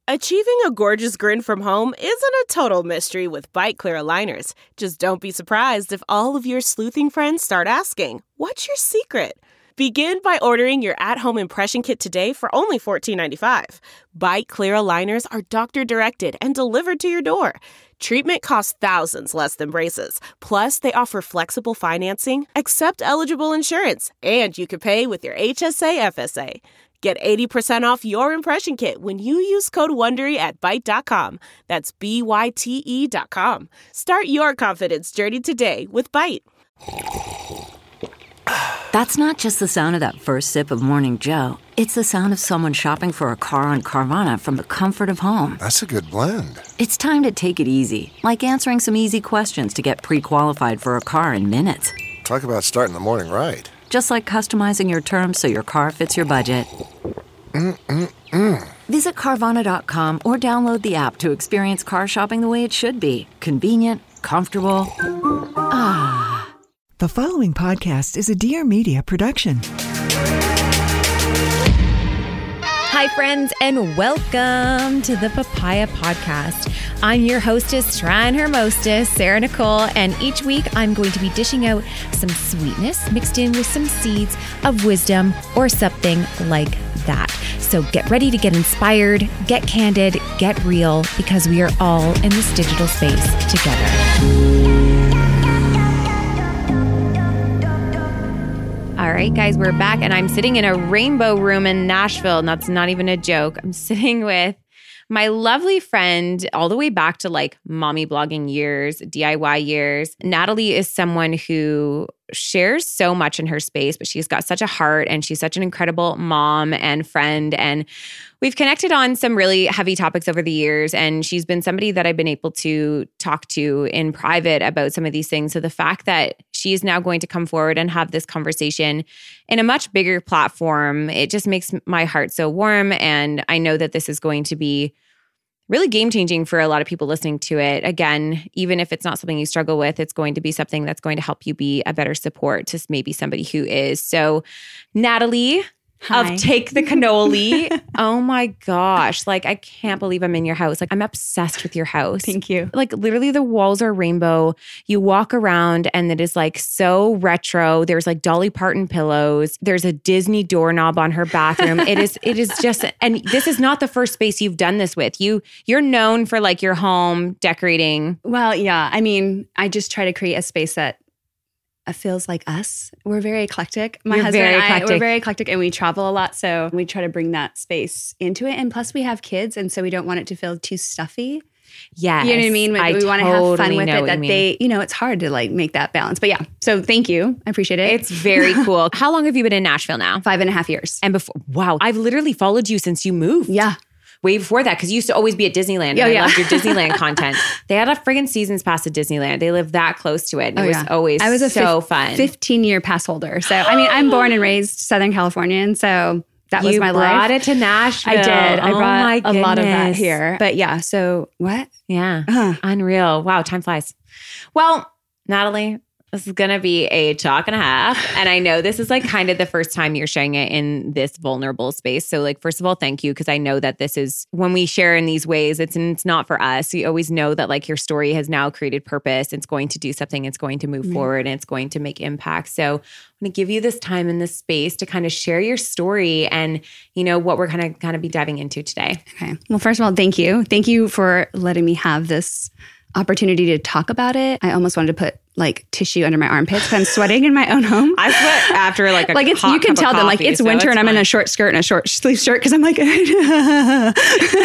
Achieving a gorgeous grin from home isn't a total mystery with Byte Clear aligners. Just don't be surprised if all of your sleuthing friends start asking, "What's your secret?" Begin by ordering your at-home impression kit today for only $14.95. Byte Clear aligners are doctor-directed and delivered to your door. Treatment costs thousands less than braces. Plus, they offer flexible financing, accept eligible insurance, and you can pay with your HSA FSA. Get 80% off your impression kit when you use code WONDERY at Byte.com. That's BYTE.com. Start your confidence journey today with Byte. That's not just the sound of that first sip of Morning Joe. It's the sound of someone shopping for a car on Carvana from the comfort of home. That's a good blend. It's time to take it easy, like answering some easy questions to get pre-qualified for a car in minutes. Talk about starting the morning right. Just like customizing your terms so your car fits your budget. Visit Carvana.com or download the app to experience car shopping the way it should be. Convenient, comfortable. The following podcast is a Dear Media production. Hi, friends, and welcome to the Papaya Podcast. I'm your hostess, trying her mostest, Sarah Nicole, and each week I'm going to be dishing out some sweetness mixed in with some seeds of wisdom or something like that. So get ready to get inspired, get candid, get real, because we are all in this digital space together. All right, guys, we're back, and I'm sitting in a rainbow room in Nashville, and that's not even a joke. I'm sitting with my lovely friend all the way back to like mommy blogging years, DIY years. Natalie is someone who shares so much in her space, but she's got such a heart, and she's such an incredible mom and friend. And we've connected on some really heavy topics over the years, and she's been somebody that I've been able to talk to in private about some of these things. So the fact that she is now going to come forward and have this conversation in a much bigger platform, it just makes my heart so warm. And I know that this is going to be really game-changing for a lot of people listening to it. Again, even if it's not something you struggle with, it's going to be something that's going to help you be a better support to maybe somebody who is. So, Natalie Hi. of Take the Cannoli. Oh my gosh. Like, I can't believe I'm in your house. Like, I'm obsessed with your house. Thank you. Like, literally the walls are rainbow. You walk around and it is like so retro. There's like Dolly Parton pillows. There's a Disney doorknob on her bathroom. It is just, and this is not the first space you've done this with. You're known for like your home decorating. Well, yeah. I mean, I just try to create a space that feels like us. We're very eclectic. My husband and I, we're very eclectic, and we travel a lot. So we try to bring that space into it. And plus we have kids, and so we don't want it to feel too stuffy. Yes. You know what I mean? We want to have fun with it, that they, it's hard to like make that balance. But yeah, so thank you. I appreciate it. It's very cool. How long have you been in Nashville now? 5.5 years. And before, wow, I've literally followed you since you moved. Yeah. Way before that, because you used to always be at Disneyland. Oh, I yeah. loved your Disneyland content. They had a friggin' seasons pass at Disneyland. They lived that close to it. And it was always so fun. 15-year pass holder. So, I mean, I'm born and raised Southern Californian, so that was my life. You brought it to Nashville. I did. I brought a lot of that here. But yeah, so what? Yeah. Unreal. Wow, time flies. Well, Natalie, this is going to be a talk and a half. And I know this is like kind of the first time you're sharing it in this vulnerable space. So like, first of all, thank you. Because I know that this is, when we share in these ways, it's not for us. You always know that like your story has now created purpose. It's going to do something. It's going to move forward, and it's going to make impact. So I'm going to give you this time and this space to kind of share your story and, what we're going to kind of be diving into today. Okay. Well, first of all, thank you. Thank you for letting me have this opportunity to talk about it. I almost wanted to put like tissue under my armpits because I'm sweating in my own home. I sweat after like a like it's hot you can cup tell of them coffee, like it's so winter it's and I'm in a short skirt and a short sleeve shirt because I'm like I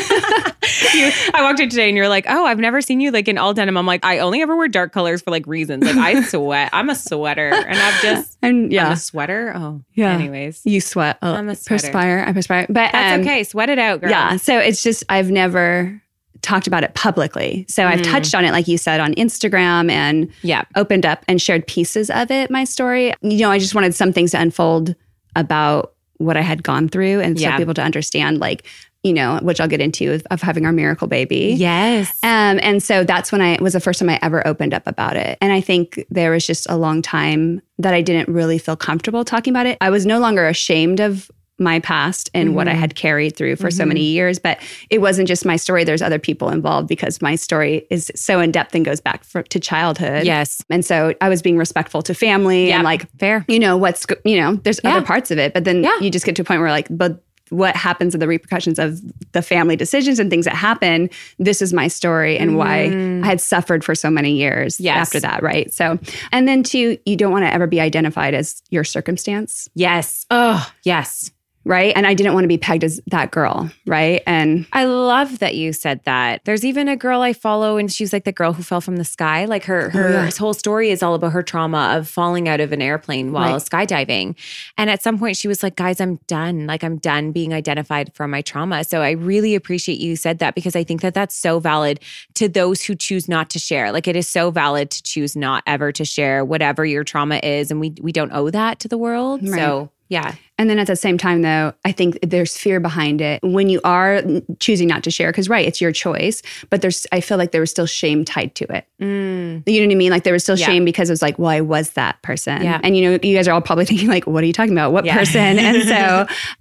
walked in today and you're like, oh, I've never seen you like in all denim. I'm like, I only ever wear dark colors for like reasons. Like I sweat. I'm a sweater, and I'm a sweater. Oh, yeah. Anyways, you sweat. I'm a sweater. I perspire. But that's okay. Sweat it out, girl. Yeah. So it's just I've never talked about it publicly. So I've touched on it, like you said, on Instagram and opened up and shared pieces of it, my story. I just wanted some things to unfold about what I had gone through and for people to understand, like, which I'll get into of having our miracle baby. Yes. And so that's when it was the first time I ever opened up about it. And I think there was just a long time that I didn't really feel comfortable talking about it. I was no longer ashamed of my past and what I had carried through for so many years. But it wasn't just my story. There's other people involved because my story is so in depth and goes back to childhood. Yes. And so I was being respectful to family and like, fair. There's other parts of it. But then you just get to a point where like, but what happens in the repercussions of the family decisions and things that happen, this is my story and why I had suffered for so many years after that, right? So, and then two, you don't want to ever be identified as your circumstance. Yes. Oh, yes. Right. And I didn't want to be pegged as that girl. Right. And I love that you said that. There's even a girl I follow and she's like the girl who fell from the sky. Like her whole story is all about her trauma of falling out of an airplane while skydiving. And at some point she was like, guys, I'm done. Like I'm done being identified for my trauma. So I really appreciate you said that because I think that that's so valid to those who choose not to share. Like it is so valid to choose not ever to share whatever your trauma is. And we don't owe that to the world. Right. So yeah. And then at the same time, though, I think there's fear behind it when you are choosing not to share, because it's your choice, but I feel like there was still shame tied to it. You know what I mean? Like there was still shame because it was like, well, I was that person. Yeah. And you guys are all probably thinking like, what are you talking about? What person? And so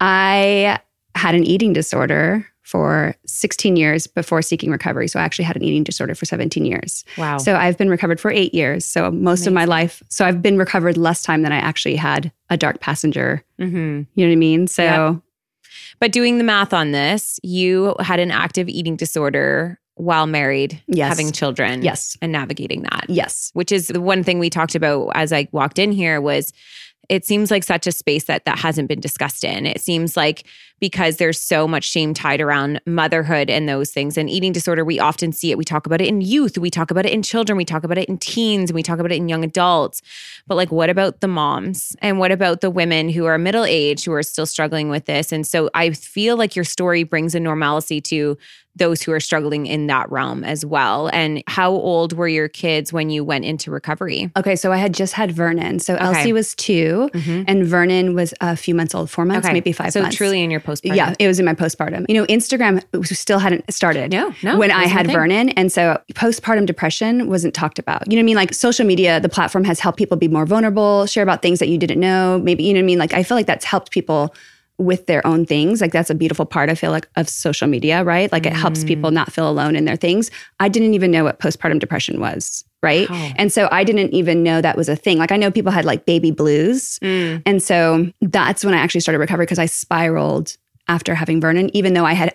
I had an eating disorder for 16 years before seeking recovery. So I actually had an eating disorder for 17 years. Wow. So I've been recovered for 8 years. So most of my life. So I've been recovered less time than I actually had a dark passenger. You know what I mean? So, But doing the math on this, you had an active eating disorder while married, having children, and navigating that. Yes. Which is the one thing we talked about as I walked in here was it seems like such a space that hasn't been discussed in. It seems like because there's so much shame tied around motherhood and those things. And eating disorder, we often see it. We talk about it in youth. We talk about it in children. We talk about it in teens. And we talk about it in young adults. But like, what about the moms? And what about the women who are middle-aged who are still struggling with this? And so I feel like your story brings a normalcy to those who are struggling in that realm as well. And how old were your kids when you went into recovery? Okay, so I had just had Vernon. So Elsie was 2 and Vernon was a few months old, 4 months, maybe 5 months. So truly in your postpartum. Yeah, it was in my postpartum. Instagram still hadn't started when I had Vernon. And so postpartum depression wasn't talked about. You know what I mean? Like social media, the platform has helped people be more vulnerable, share about things that you didn't know. Maybe, you know what I mean? Like I feel like that's helped people with their own things. Like that's a beautiful part, I feel like, of social media, right? Like it helps people not feel alone in their things. I didn't even know what postpartum depression was, right? Wow. And so I didn't even know that was a thing. Like I know people had like baby blues. And so that's when I actually started recovery because I spiraled after having Vernon, even though I had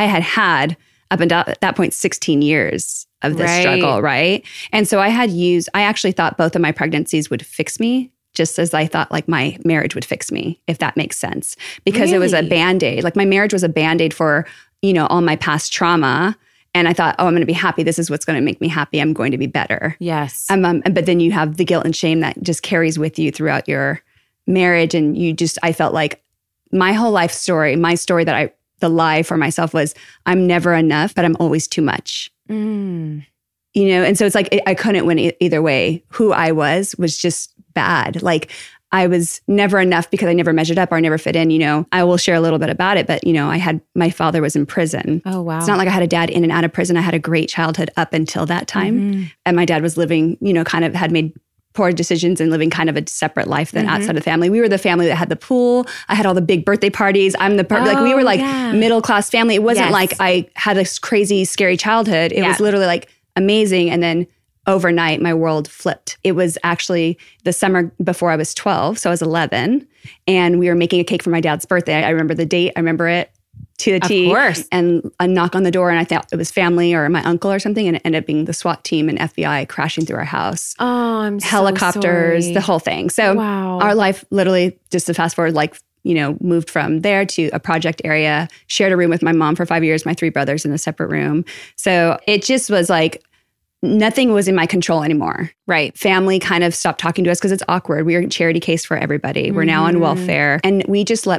had up until that point 16 years of this struggle, right? And so I actually thought both of my pregnancies would fix me, just as I thought like my marriage would fix me, if that makes sense. Because it was a Band-Aid. Like my marriage was a Band-Aid for, all my past trauma. And I thought, I'm going to be happy. This is what's going to make me happy. I'm going to be better. Yes. But then you have the guilt and shame that just carries with you throughout your marriage. And I felt like my whole life story, my story the lie for myself was, I'm never enough, but I'm always too much. And so it's like, I couldn't win either way. Who I was just bad. Like I was never enough because I never measured up or I never fit in. I will share a little bit about it, but my father was in prison. Oh, wow. It's not like I had a dad in and out of prison. I had a great childhood up until that time. And my dad was living, kind of had made poor decisions and living kind of a separate life than outside of the family. We were the family that had the pool. I had all the big birthday parties. Like we were like middle-class family. It wasn't like I had this crazy, scary childhood. It was literally like amazing. And then overnight, my world flipped. It was actually the summer before I was 12. So I was 11 and we were making a cake for my dad's birthday. I remember the date. I remember it to the T. Of course. And a knock on the door and I thought it was family or my uncle or something. And it ended up being the SWAT team and FBI crashing through our house. Oh, I'm helicopters, so sorry. The whole thing. So our life literally, just to fast forward, moved from there to a project area, shared a room with my mom for 5 years, my 3 brothers in a separate room. So it just was like, nothing was in my control anymore. Right. Family kind of stopped talking to us because it's awkward. We were a charity case for everybody. We're now on welfare. And we just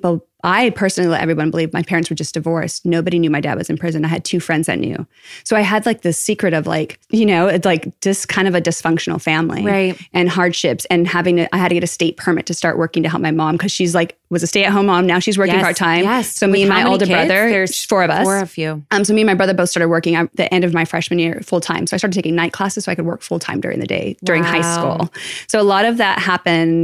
I personally let everyone believe my parents were just divorced. Nobody knew my dad was in prison. I had 2 friends that knew. So I had like this secret of it's like just kind of a dysfunctional family. Right. And hardships and I had to get a state permit to start working to help my mom because she's was a stay-at-home mom. Now she's working part-time. Yes. So me and my older brother, there's 4 of us. 4 of you. So me and my brother both started working at the end of my freshman year full-time. So I started taking night classes so I could work full-time during the day, during high school. So a lot of that happened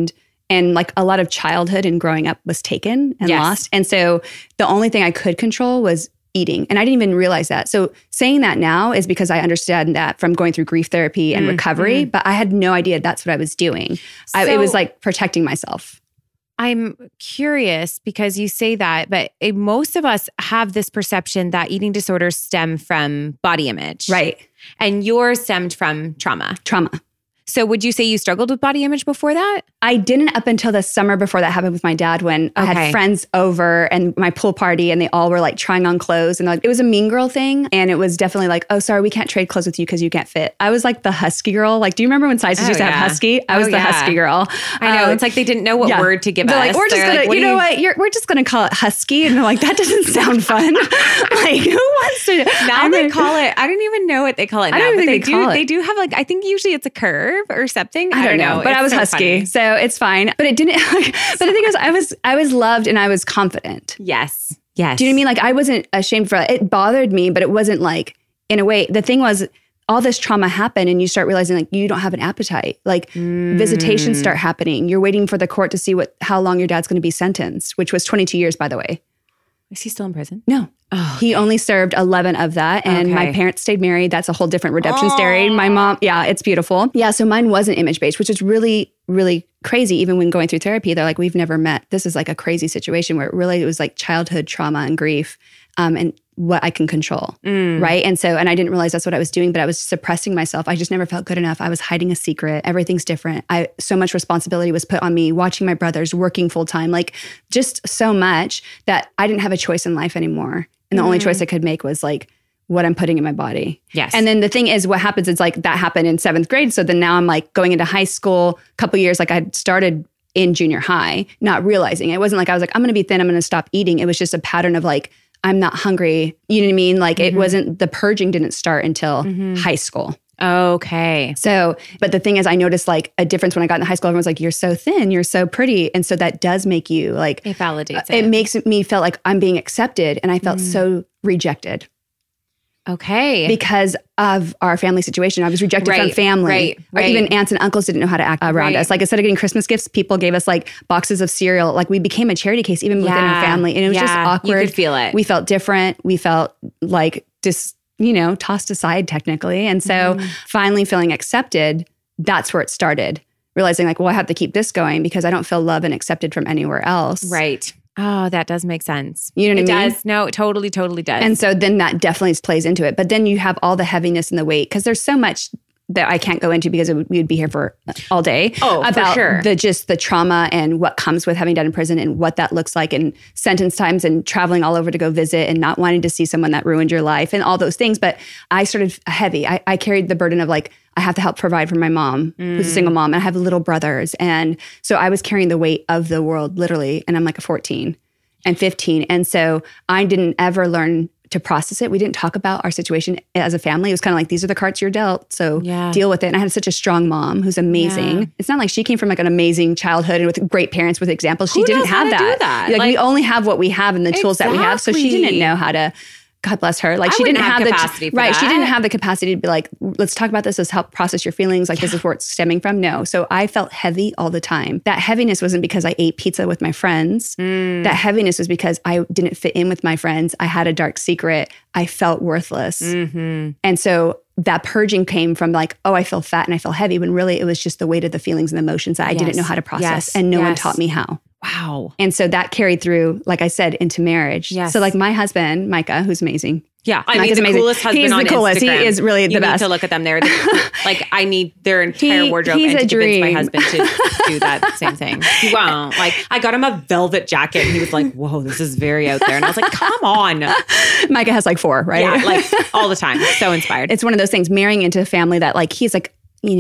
And like a lot of childhood and growing up was taken and lost. And so the only thing I could control was eating. And I didn't even realize that. So saying that now is because I understand that from going through grief therapy and recovery, but I had no idea that's what I was doing. It was like protecting myself. I'm curious because you say that, but most of us have this perception that eating disorders stem from body image. Right. And yours stemmed from trauma. Trauma. So would you say you struggled with body image before that? I didn't up until the summer before that happened with my dad when I had friends over and my pool party and they all were like trying on clothes and like, it was a mean girl thing. And it was definitely like, oh, sorry, we can't trade clothes with you because you can't fit. I was like the husky girl. Like, do you remember when sizes used to have husky? I was the husky girl. I know. It's like they didn't know what word to give us. Like, we're just going to, you know what? We're just going to call it husky. And they're like, that doesn't sound fun. Like, who wants to? Now they call it, I don't even know what they call it now. I don't even think they do have like, I think usually it's a curve or something. I don't know. But I was husky. Funny. So it's fine. But it didn't, but the thing is, I was loved and I was confident. Yes. Do you know what I mean? Like I wasn't ashamed for it. It bothered me, but it wasn't like, in a way, the thing was all this trauma happened and you start realizing like you don't have an appetite. Like visitations start happening. You're waiting for the court to see how long your dad's going to be sentenced, which was 22 years, by the way. Is he still in prison? No. Oh, he only served 11 of that. And my parents stayed married. That's a whole different redemption story. My mom, it's beautiful. Yeah, so mine wasn't image-based, which is really, really crazy. Even when going through therapy, they're like, we've never met. This is like a crazy situation where it was like childhood trauma and grief and what I can control, right? And I didn't realize that's what I was doing, but I was suppressing myself. I just never felt good enough. I was hiding a secret. Everything's different. So much responsibility was put on me, watching my brothers, working full time, like just so much that I didn't have a choice in life anymore. And the only choice I could make was like what I'm putting in my body. Yes. And then the thing is, what happens is like that happened in 7th grade. So then now I'm like going into high school, a couple years, like I started in junior high, not realizing it. It wasn't like I was like, I'm going to be thin, I'm going to stop eating. It was just a pattern of like, I'm not hungry. You know what I mean? Like it wasn't, the purging didn't start until high school. Okay. So, but the thing is, I noticed like a difference when I got into high school. Everyone's like, you're so thin, you're so pretty. And so that does make you like, it validates it. It makes me feel like I'm being accepted. And I felt so rejected. Okay. Because of our family situation. I was rejected from family. Or even aunts and uncles didn't know how to act around us. Like instead of getting Christmas gifts, people gave us like boxes of cereal. Like we became a charity case even within our family. And it was just awkward. You could feel it. We felt different. We felt like just, tossed aside technically. And so finally feeling accepted, that's where it started. Realizing like, well, I have to keep this going because I don't feel loved and accepted from anywhere else. Right. Oh, that does make sense. You know what I mean? It does. No, it totally does. And so then that definitely plays into it. But then you have all the heaviness and the weight because there's so much that I can't go into because we would be here for all day about the trauma and what comes with having dad in prison and what that looks like and sentence times and traveling all over to go visit and not wanting to see someone that ruined your life and all those things. But I started heavy. I carried the burden of like, I have to help provide for my mom, who's a single mom, and I have little brothers. And so I was carrying the weight of the world literally. And I'm like a 14 and 15. And so I didn't ever learn to process it. We didn't talk about our situation as a family. It was kind of like, these are the cards you're dealt, so deal with it. And I had such a strong mom who's amazing. Yeah. It's not like she came from like an amazing childhood and with great parents with examples. She didn't have that. Like we only have what we have and the tools that we have. So she didn't know how to, God bless her. Like she didn't have the capacity for that. She didn't have the capacity to be like, let's talk about this. Let's help process your feelings. Like this is where it's stemming from. No. So I felt heavy all the time. That heaviness wasn't because I ate pizza with my friends. That heaviness was because I didn't fit in with my friends. I had a dark secret. I felt worthless. And so that purging came from like, oh, I feel fat and I feel heavy, when really it was just the weight of the feelings and the emotions that I didn't know how to process. And no one taught me how. Wow. And so that carried through, like I said, into marriage. Yes. So like my husband, Micah, who's amazing. Yeah. I mean, the coolest husband He's on the coolest. Instagram. He is really the best. You need to look at them. They're like, I need their entire wardrobe and to convince my husband to do that same thing. He won't. Like, I got him a velvet jacket and he was like, whoa, this is very out there. And I was like, come on. Micah has like 4, right? Yeah, like all the time. So inspired. It's one of those things, marrying into a family that like, he's like,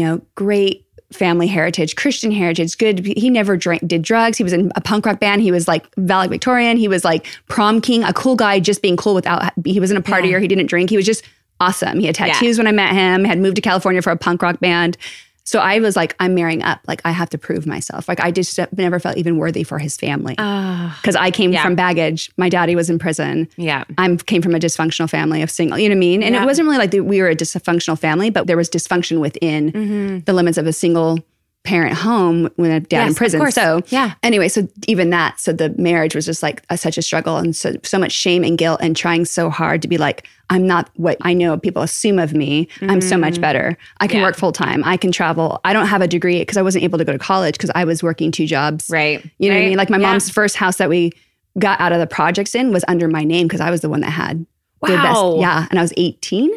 great family heritage, Christian heritage, good. He never did drugs. He was in a punk rock band. He was like valedictorian. He was like prom king, a cool guy, just being cool he wasn't a partier. He didn't drink. He was just awesome. He had tattoos when I met him, had moved to California for a punk rock band. So I was like, I'm marrying up. Like I have to prove myself. Like I just never felt even worthy for his family. Because I came from baggage. My daddy was in prison. Yeah. I came from a dysfunctional family of single, you know what I mean? And it wasn't really like we were a dysfunctional family, but there was dysfunction within the limits of a single parent home when a dad in prison. Of course. So yeah. Anyway, so even that, so the marriage was just like such a struggle and so much shame and guilt and trying so hard to be like, I'm not what I know people assume of me. I'm so much better. I can work full time. I can travel. I don't have a degree because I wasn't able to go to college because I was working 2 jobs. Right. You know what I mean? Like my mom's first house that we got out of the projects in was under my name because I was the one that had the best. Yeah. And I was 18.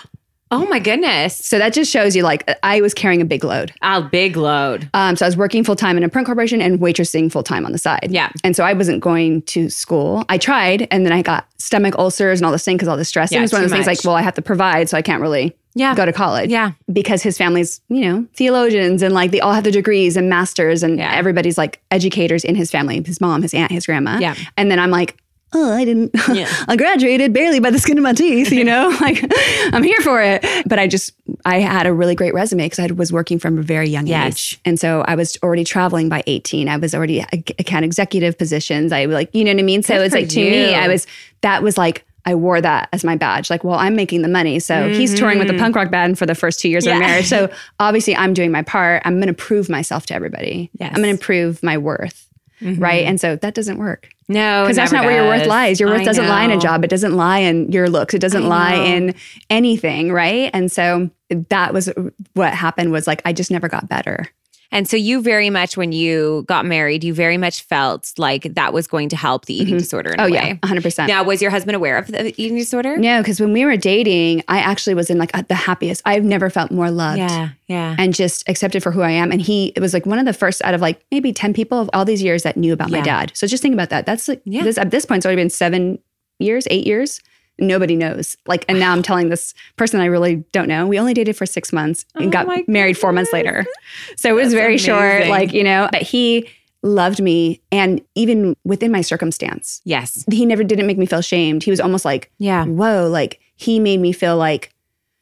Oh my goodness. So that just shows you like I was carrying a big load. A big load. So I was working full time in a print corporation and waitressing full time on the side. Yeah. And so I wasn't going to school. I tried and then I got stomach ulcers and all this thing because all the stress. It was one of those things like, well, I have to provide so I can't really go to college. Yeah. Because his family's, you know, theologians and like they all have the degrees and masters and everybody's like educators in his family, his mom, his aunt, his grandma. Yeah. And then I'm like, oh, I didn't, I graduated barely by the skin of my teeth, you know, like I'm here for it. But I had a really great resume because I was working from a very young age. And so I was already traveling by 18. I was already account executive positions. I like, you know what I mean? So it's like, to me, that was like, I wore that as my badge. Like, well, I'm making the money. So he's touring with the punk rock band for the first 2 years of our marriage. So obviously I'm doing my part. I'm going to prove myself to everybody. Yes. I'm going to prove my worth. Right. And so that doesn't work. No, because that's not where your worth lies. Your worth doesn't lie in a job. It doesn't lie in your looks. It doesn't lie in anything. Right. And so that was what happened was like, I just never got better. And so you very much, when you got married, you very much felt like that was going to help the eating disorder in a way. Yeah, 100%. Now, was your husband aware of the eating disorder? No, because when we were dating, I actually was in like the happiest. I've never felt more loved. Yeah. And just accepted for who I am. And it was like one of the first out of like maybe 10 people of all these years that knew about my dad. So just think about that. That's like, at this point, it's already been 7 years, 8 years. Nobody knows. Like, and now I'm telling this person I really don't know. We only dated for 6 months and got married 4 months later. So it was very short, like, you know, but he loved me. And even within my circumstance. Yes. He never didn't make me feel shamed. He was almost like, whoa, like he made me feel like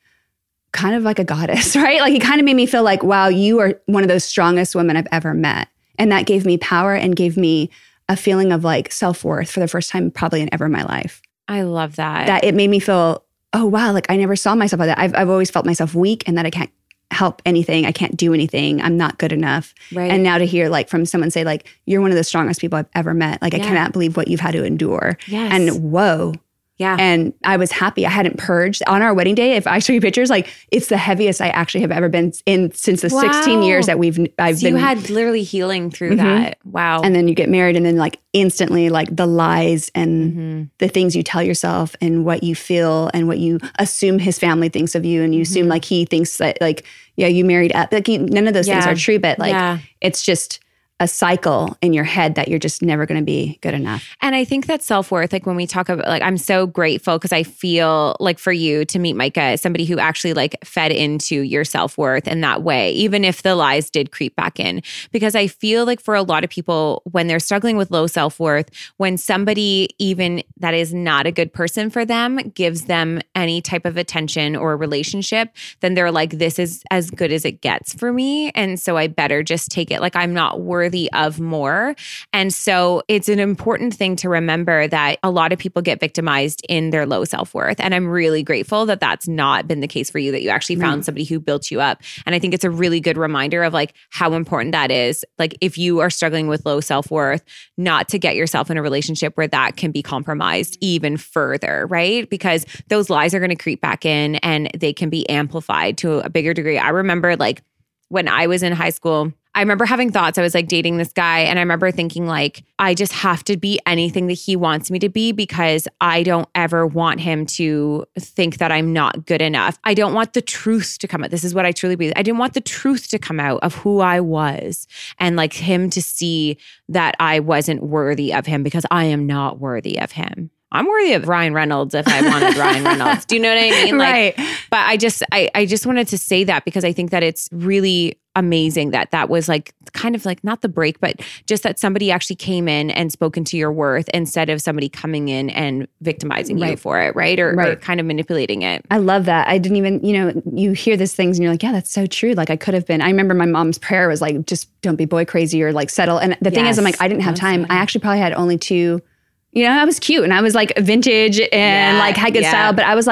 kind of like a goddess, right? Like he kind of made me feel like, wow, you are one of those strongest women I've ever met. And that gave me power and gave me a feeling of like self-worth for the first time probably in ever my life. I love that. That it made me feel, oh, wow, like I never saw myself like that. I've always felt myself weak and that I can't help anything. I can't do anything. I'm not good enough. Right. And now to hear like from someone say like, you're one of the strongest people I've ever met. Like I cannot believe what you've had to endure. Yes. And whoa. Yeah. And I was happy. I hadn't purged. On our wedding day, if I show you pictures, like it's the heaviest I actually have ever been in since the 16 years that I've been. You had literally healing through that. Wow. And then you get married and then like instantly like the lies and the things you tell yourself and what you feel and what you assume his family thinks of you. And you assume like he thinks that like, you married up. Like none of those things are true, but like it's just a cycle in your head that you're just never going to be good enough. And I think that self-worth, like when we talk about, like, I'm so grateful because I feel like for you to meet Micah, somebody who actually like fed into your self-worth in that way, even if the lies did creep back in. Because I feel like for a lot of people, when they're struggling with low self-worth, when somebody even that is not a good person for them gives them any type of attention or relationship, then they're like, this is as good as it gets for me. And so I better just take it. Like I'm not worthy of more. And so it's an important thing to remember that a lot of people get victimized in their low self-worth. And I'm really grateful that that's not been the case for you, that you actually found somebody who built you up. And I think it's a really good reminder of like how important that is. Like if you are struggling with low self-worth, not to get yourself in a relationship where that can be compromised even further, right? Because those lies are going to creep back in and they can be amplified to a bigger degree. I remember like when I was in high school, I remember having thoughts. I was like dating this guy and I remember thinking like, I just have to be anything that he wants me to be because I don't ever want him to think that I'm not good enough. I don't want the truth to come out. This is what I truly believe. I didn't want the truth to come out of who I was and like him to see that I wasn't worthy of him because I am not worthy of him. I'm worthy of Ryan Reynolds if I wanted Ryan Reynolds. Do you know what I mean? Like, right. But I just wanted to say that because I think that it's really amazing that that was like kind of like not the break, but just that somebody actually came in and spoken to your worth instead of somebody coming in and victimizing you for it, right? Or kind of manipulating it. I love that. I didn't even, you hear these things and you're like, yeah, that's so true. Like I could have been. I remember my mom's prayer was like, just don't be boy crazy or like settle. And the thing is, I'm like, I didn't have time. I actually probably had only 2. I was cute and I was like vintage and like had good style, but I was like,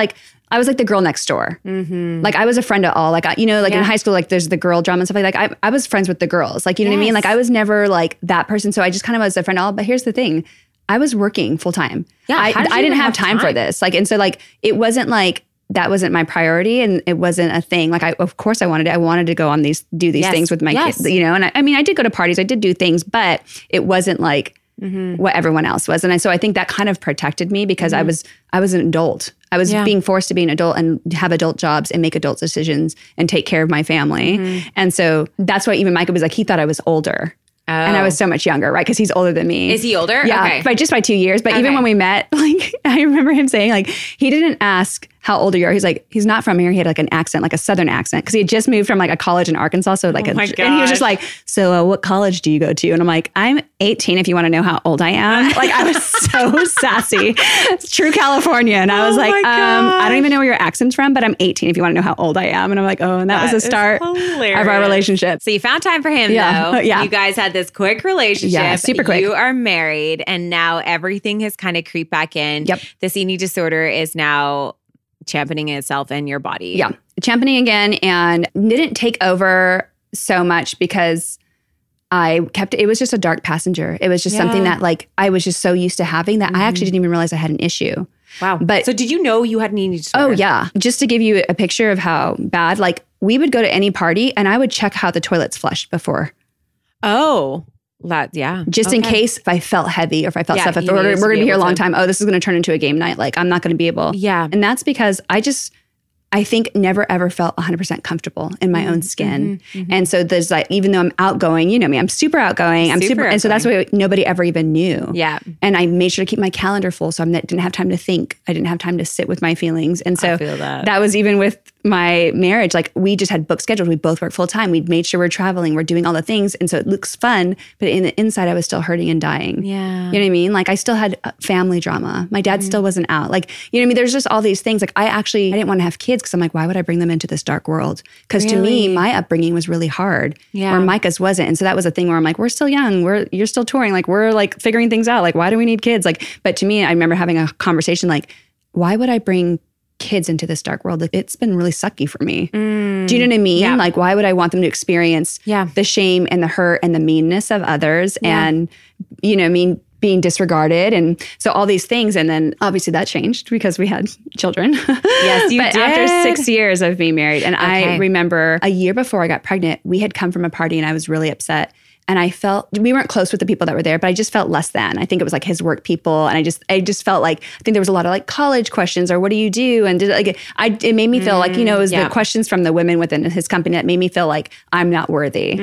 I was like the girl next door. Like I was a friend to all. Like, in high school, like there's the girl drama and stuff like that. I was friends with the girls. Like, you know what I mean? Like I was never like that person. So I just kind of was a friend to all. But here's the thing. I was working full time. Yeah, I didn't have time for this. Like, and so like, it wasn't like, that wasn't my priority and it wasn't a thing. Like of course I wanted to go on do these things with my kids, and I did go to parties, I did do things, but it wasn't like what everyone else was. And so I think that kind of protected me because I was an adult. I was being forced to be an adult and have adult jobs and make adult decisions and take care of my family. And so that's why even Micah was like, he thought I was older. Oh. And I was so much younger, right? Because he's older than me. Is he older? Yeah, by 2 years. But even when we met, like I remember him saying, like he didn't ask how old you are. He's like, he's not from here. He had like an accent, like a Southern accent, because he had just moved from like a college in Arkansas. So like, and he was just like, so what college do you go to? And I'm like, I'm 18. If you want to know how old I am, like I was so sassy. It's true California, and I was like, I don't even know where your accent's from, but I'm 18. If you want to know how old I am, and I'm like, oh, and that was the start of our relationship. So you found time for him, though. Yeah, you guys had this quick relationship. Yeah, super quick. You are married, and now everything has kind of creeped back in. Yep. This eating disorder is now championing itself in your body. Yeah. Championing again, and didn't take over so much because it was just a dark passenger. It was just something that like I was just so used to having that I actually didn't even realize I had an issue. Wow. But so did you know you had an eating disorder? Oh yeah. Just to give you a picture of how bad, like we would go to any party and I would check how the toilet's flushed before. Oh. Just in case if I felt heavy or if I felt stuff, if we're going to be here a long time, this is going to turn into a game night. Like I'm not going to be able. Yeah. And that's because I think never ever felt 100% comfortable in my own skin. And so there's like, even though I'm outgoing, you know me, I'm super outgoing. And so that's why nobody ever even knew. Yeah. And I made sure to keep my calendar full. So I didn't have time to think. I didn't have time to sit with my feelings. And so I feel that was even with my marriage. Like we just had book scheduled. We both worked full time. We'd made sure we're traveling. We're doing all the things. And so it looks fun, but in the inside I was still hurting and dying. Yeah. You know what I mean? Like I still had family drama. My dad still wasn't out. Like, you know what I mean? There's just all these things. Like I didn't want to have kids because I'm like, why would I bring them into this dark world? Because to me, my upbringing was really hard. Yeah. Where Micah's wasn't. And so that was a thing where I'm like, we're still young. You're still touring. Like we're like figuring things out. Like, why do we need kids? Like, but to me, I remember having a conversation like, why would I bring kids into this dark world? It's been really sucky for me. Do you know what I mean? Yeah. Like, why would I want them to experience the shame and the hurt and the meanness of others and, you know, being disregarded and so all these things. And then obviously that changed because we had children. Yes, you but did. After 6 years of being married, and I remember a year before I got pregnant, we had come from a party and I was really upset. And I felt, we weren't close with the people that were there, but I just felt less than. I think it was like his work people. And I just felt like, I think there was a lot of like college questions or what do you do? And it made me feel like, you know, it was the questions from the women within his company that made me feel like I'm not worthy.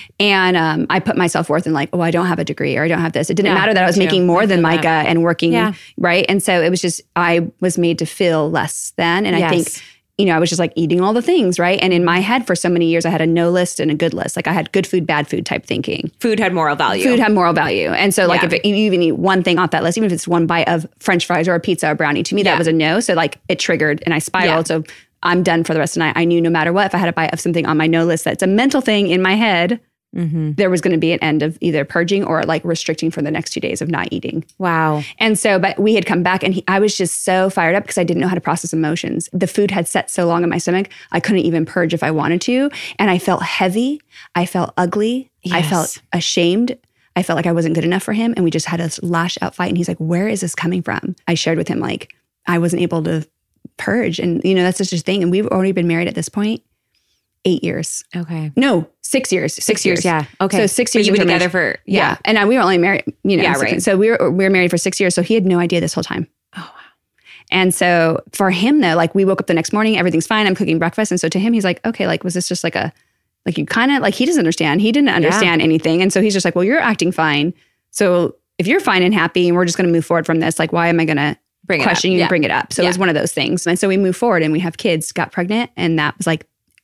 And I put my self-worth in like, oh, I don't have a degree or I don't have this. It didn't matter that I was making more than Micah and working, right? And so it was just, I was made to feel less than. And I think, you know, I was just like eating all the things, right? And in my head for so many years, I had a no list and a good list. Like I had good food, bad food type thinking. Food had moral value. Food had moral value. And so like if you even eat one thing off that list, even if it's one bite of French fries or a pizza or brownie, to me that was a no. So like it triggered and I spiraled. So I'm done for the rest of the night. I knew no matter what, if I had a bite of something on my no list, that's a mental thing in my head, there was going to be an end of either purging or like restricting for the next 2 days of not eating. Wow. And so, but we had come back and I was just so fired up because I didn't know how to process emotions. The food had set so long in my stomach, I couldn't even purge if I wanted to. And I felt heavy. I felt ugly. Yes. I felt ashamed. I felt like I wasn't good enough for him. And we just had a lash out fight. And he's like, where is this coming from? I shared with him, like, I wasn't able to purge. And, you know, that's just a thing. And we've already been married at this point 8 years. Okay. No, 6 years. 6 years. Yeah. Okay. So 6 years. You've been together for, And we were only married, you know. Yeah, right. So we were married for 6 years. So he had no idea this whole time. Oh, wow. And so for him though, like we woke up the next morning, everything's fine. I'm cooking breakfast. And so to him, he's like, okay, like, was this just like you kind of like, he doesn't understand. He didn't understand anything. And so he's just like, well, you're acting fine. So if you're fine and happy and we're just going to move forward from this, like, why am I going to question you and bring it up? So it was one of those things. And so we moved forward and we have kids, got pregnant. And that was like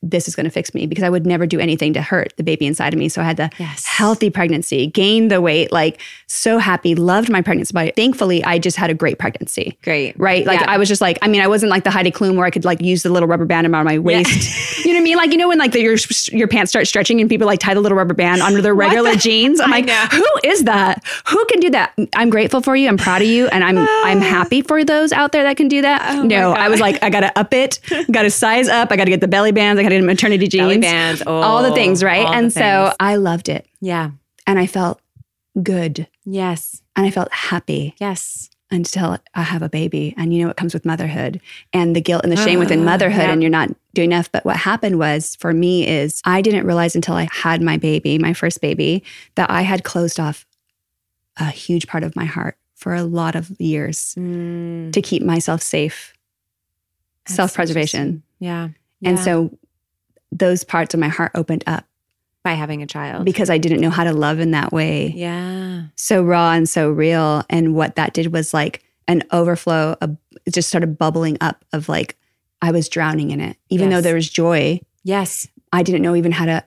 this is going to fix me, because I would never do anything to hurt the baby inside of me. So I had the healthy pregnancy, gained the weight, like so happy, loved my pregnancy. But thankfully, I just had a great pregnancy. Great. Right? Like I was just like, I mean, I wasn't like the Heidi Klum where I could like use the little rubber band around my waist. You know what I mean? Like, you know, when like your pants start stretching and people like tie the little rubber band under their regular jeans. I'm like, who is that? Who can do that? I'm grateful for you. I'm proud of you. And I'm happy for those out there that can do that. No, I was like, I got to up it, got to size up. I got to get the belly bands. I got to get maternity jeans. Belly bands. All the things, right? And so I loved it. Yeah. And I felt good. Yes. And I felt happy. Yes. Until I have a baby. And you know, it comes with motherhood and the guilt and the shame within motherhood, and you're not doing enough. But what happened was, for me, is I didn't realize until I had my baby, my first baby, that I had closed off a huge part of my heart for a lot of years to keep myself safe. That's self-preservation. Yeah. And so those parts of my heart opened up. By having a child. Because I didn't know how to love in that way. Yeah. So raw and so real. And what that did was like an overflow of, it just started bubbling up of like, I was drowning in it. Even though there was joy. Yes. I didn't know even how to,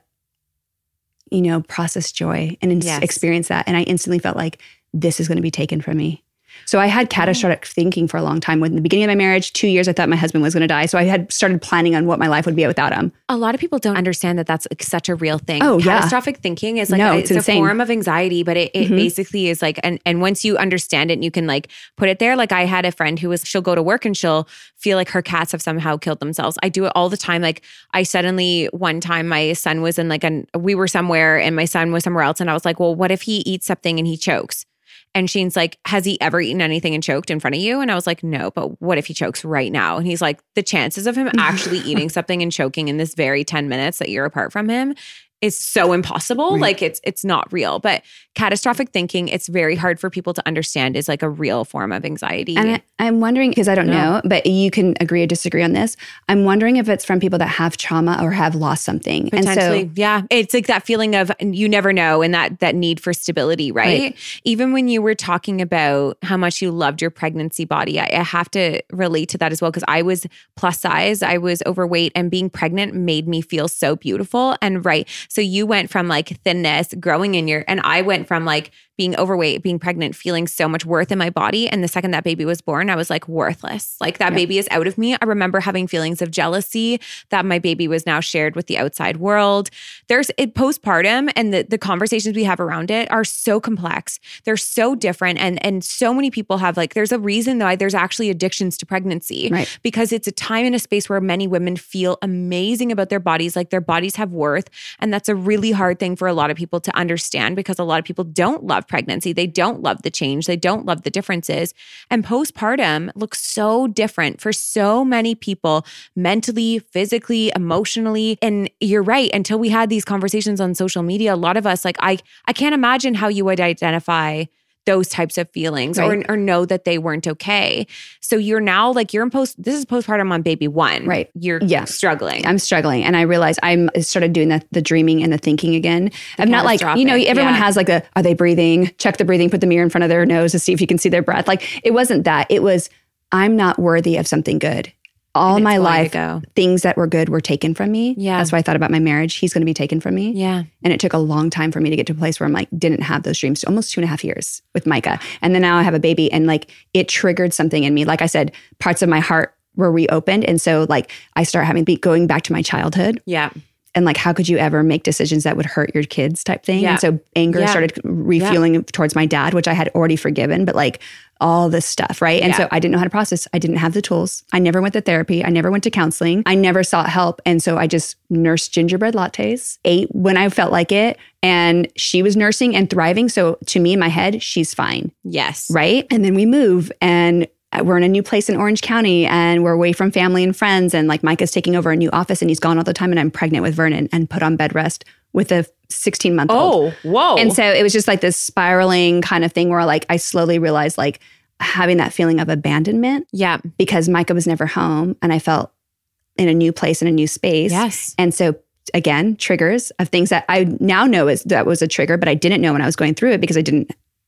you know, process joy and experience that. And I instantly felt like this is going to be taken from me. So I had catastrophic thinking for a long time. When in the beginning of my marriage, 2 years, I thought my husband was going to die. So I had started planning on what my life would be without him. A lot of people don't understand that that's like such a real thing. Oh, catastrophic thinking is like, it's a form of anxiety, but it basically is like, and once you understand it and you can like put it there, like I had a friend who she'll go to work and she'll feel like her cats have somehow killed themselves. I do it all the time. Like I suddenly, one time my son was in we were somewhere and my son was somewhere else. And I was like, well, what if he eats something and he chokes? And Shane's like, has he ever eaten anything and choked in front of you? And I was like, no, but what if he chokes right now? And he's like, the chances of him actually eating something and choking in this very 10 minutes that you're apart from him is so impossible. Right. Like it's not real. But catastrophic thinking, it's very hard for people to understand, is like a real form of anxiety. And I'm wondering, because I don't know, but you can agree or disagree on this. I'm wondering if it's from people that have trauma or have lost something. Potentially, and so, yeah. It's like that feeling of you never know, and that need for stability, right? Even when you were talking about how much you loved your pregnancy body, I have to relate to that as well, because I was plus size, I was overweight, and being pregnant made me feel so beautiful. And so you went from like thinness, growing in and I went from like being overweight, being pregnant, feeling so much worth in my body. And the second that baby was born, I was like worthless. Like that baby is out of me. I remember having feelings of jealousy that my baby was now shared with the outside world. There's postpartum, and the conversations we have around it are so complex. They're so different. And so many people have there's a reason though there's actually addictions to pregnancy, because it's a time and a space where many women feel amazing about their bodies, like their bodies have worth. And that's a really hard thing for a lot of people to understand, because a lot of people don't love pregnancy. They don't love the change. They don't love the differences. And postpartum looks so different for so many people, mentally, physically, emotionally. And you're right. Until we had these conversations on social media, a lot of us, I can't imagine how you would identify those types of feelings or know that they weren't okay. So you're now you're in this is postpartum on baby one. Right. You're struggling. I'm struggling. And I realized I started doing the dreaming and the thinking again. I'm not everyone has are they breathing? Check the breathing, put the mirror in front of their nose to see if you can see their breath. It wasn't that. It was, I'm not worthy of something good. All my life, things that were good were taken from me. Yeah. That's why I thought about my marriage. He's going to be taken from me. Yeah. And it took a long time for me to get to a place where I'm didn't have those dreams. Almost 2.5 years with Micah. And then now I have a baby, and it triggered something in me. Like I said, parts of my heart were reopened. And so I start going back to my childhood. Yeah. And how could you ever make decisions that would hurt your kids type thing? Yeah. And so anger started refueling towards my dad, which I had already forgiven, but all this stuff, right? And so I didn't know how to process. I didn't have the tools. I never went to therapy. I never went to counseling. I never sought help. And so I just nursed gingerbread lattes, ate when I felt like it. And she was nursing and thriving. So to me in my head, she's fine. Yes. Right? And then we move, and we're in a new place in Orange County, and we're away from family and friends. And Micah's taking over a new office, and he's gone all the time. And I'm pregnant with Vernon and put on bed rest with a 16-month-old. Oh, whoa. And so it was just this spiraling kind of thing where I slowly realized having that feeling of abandonment. Yeah. Because Micah was never home, and I felt in a new place, in a new space. Yes. And so again, triggers of things that I now know that was a trigger, but I didn't know when I was going through it because I didn't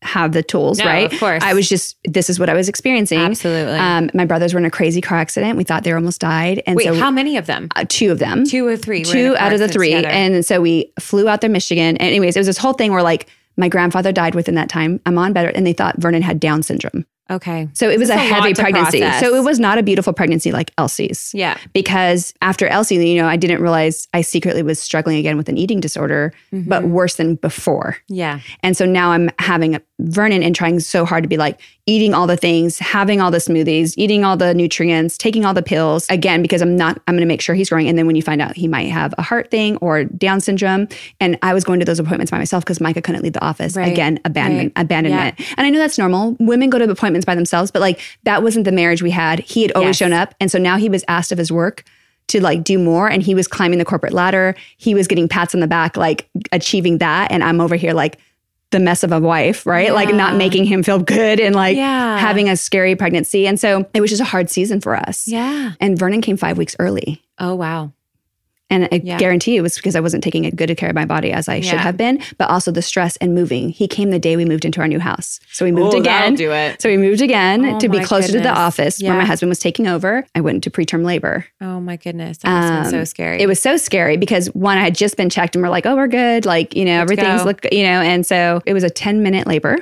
have the tools, No, right? of course. This is what I was experiencing. Absolutely. My brothers were in a crazy car accident. We thought they almost died. And Wait, so how many of them? 2 of them. 2 or 3? Two out of the 3. Together. And so we flew out to Michigan. And anyways, it was this whole thing where like my grandfather died within that time. I'm on bed and they thought Vernon had Down syndrome. Okay. So it was a heavy pregnancy. Process. So it was not a beautiful pregnancy like Elsie's. Yeah. Because after Elsie, I didn't realize I secretly was struggling again with an eating disorder, but worse than before. Yeah. And so now I'm having Vernon and trying so hard to be like eating all the things, having all the smoothies, eating all the nutrients, taking all the pills again, because I'm going to make sure he's growing. And then when you find out he might have a heart thing or Down syndrome. And I was going to those appointments by myself because Micah couldn't leave the office. Right. Again, abandonment. Yeah. And I know that's normal. Women go to appointments by themselves, but like that wasn't the marriage we had. He had always shown up. And so now he was asked of his work to like do more. And he was climbing the corporate ladder. He was getting pats on the back, like achieving that. And I'm over here like the mess of a wife, right? Yeah. Like not making him feel good and like having a scary pregnancy. And so it was just a hard season for us. Yeah. And Vernon came 5 weeks early. Oh, wow. And I guarantee it was because I wasn't taking good care of my body as I should have been, but also the stress and moving. He came the day we moved into our new house. So we moved again. That'll do it. So we moved again to be closer to the office where my husband was taking over. I went into preterm labor. Oh my goodness. That must have been so scary. It was so scary because one, I had just been checked and we're like, oh, we're good. Like, everything's and so it was a 10-minute labor.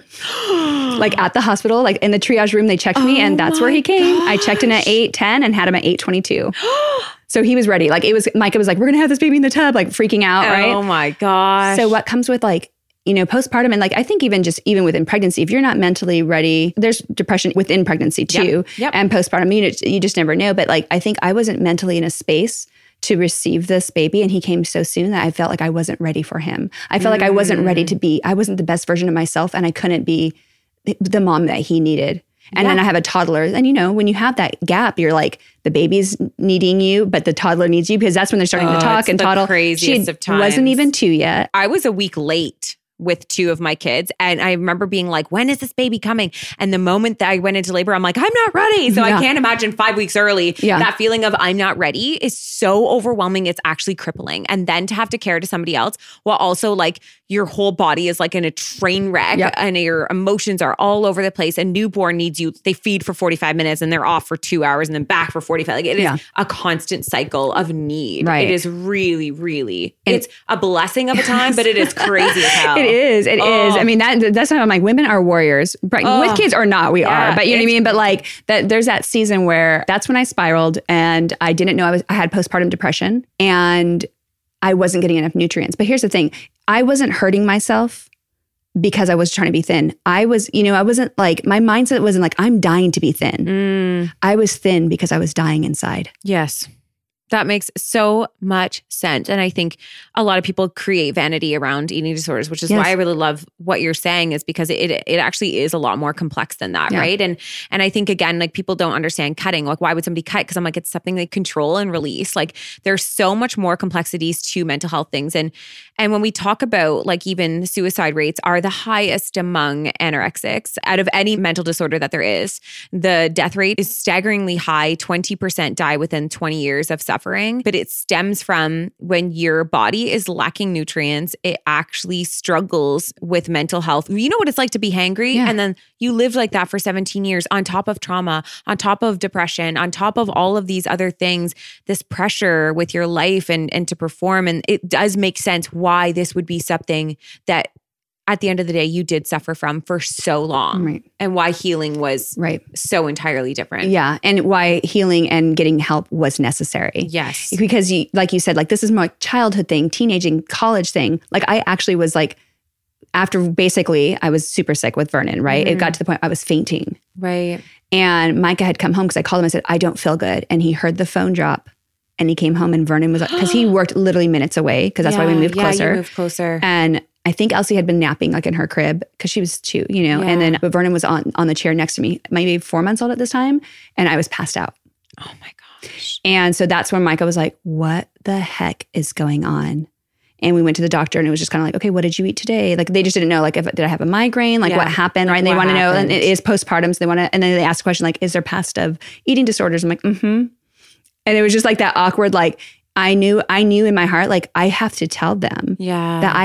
Like at the hospital, like in the triage room, they checked me and that's where he came. Gosh. I checked in at 8:10 and had him at 8:22. So he was ready. Like Micah was like, we're going to have this baby in the tub, like freaking out, right? Oh my gosh. So what comes with like, postpartum and like, I think even within pregnancy, if you're not mentally ready, there's depression within pregnancy too. Yep. And postpartum, you just never know. But like, I think I wasn't mentally in a space to receive this baby. And he came so soon that I felt like I wasn't ready for him. I felt like I wasn't ready I wasn't the best version of myself and I couldn't be the mom that he needed. And then I have a toddler. And when you have that gap, you're like, the baby's needing you, but the toddler needs you because that's when they're starting to talk and toddle. Craziest of times. Wasn't even 2 yet. I was a week late with 2 of my kids. And I remember being like, when is this baby coming? And the moment that I went into labor, I'm like, I'm not ready. So I can't imagine 5 weeks early. Yeah. That feeling of I'm not ready is so overwhelming. It's actually crippling. And then to have to care to somebody else while also like your whole body is like in a train wreck and your emotions are all over the place. And newborn needs you. They feed for 45 minutes and they're off for 2 hours and then back for 45. Like it is a constant cycle of need. Right. It is really, really, it's a blessing of a time, but it is crazy as hell. It is. I mean, that's how I'm like, women are warriors. With kids or not, we are. But you know what I mean? But like there's that season where that's when I spiraled and I didn't know I had postpartum depression and I wasn't getting enough nutrients. But here's the thing. I wasn't hurting myself because I was trying to be thin. I wasn't like, my mindset wasn't like, I'm dying to be thin. I was thin because I was dying inside. Yes. That makes so much sense. And I think a lot of people create vanity around eating disorders, which is why I really love what you're saying is because it actually is a lot more complex than that, right? And I think, again, like people don't understand cutting. Like, why would somebody cut? Because I'm like, it's something they control and release. Like there's so much more complexities to mental health things. And when we talk about like even suicide rates are the highest among anorexics out of any mental disorder that there is. The death rate is staggeringly high. 20% die within 20 years of suffering. But it stems from when your body is lacking nutrients, it actually struggles with mental health. You know what it's like to be hangry? Yeah. And then you lived like that for 17 years on top of trauma, on top of depression, on top of all of these other things, this pressure with your life and to perform. And it does make sense why this would be something that at the end of the day, you did suffer from for so long. Right. And why healing was so entirely different. Yeah. And why healing and getting help was necessary. Yes. Because like you said, like this is my childhood thing, teenaging, college thing. Like I actually was like, after basically I was super sick with Vernon, right? It got to the point I was fainting. Right. And Micah had come home because I called him, I said, I don't feel good. And he heard the phone drop. And he came home and Vernon was like, because he worked literally minutes away because that's why we moved closer. Yeah, you moved closer. And I think Elsie had been napping like in her crib because she was 2, and then but Vernon was on the chair next to me, maybe 4 months old at this time. And I was passed out. Oh my gosh. And so that's when Micah was like, what the heck is going on? And we went to the doctor and it was just kind of like, okay, what did you eat today? Like they just didn't know, like, did I have a migraine? Like what happened, right? And they want to know, and it is postpartum. So they want to, and then they ask the question like, is there past of eating disorders? I'm like, And it was just like that awkward, like, I knew in my heart, like I have to tell them that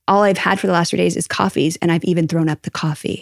all I've had for the last 3 days is coffees, and I've even thrown up the coffee.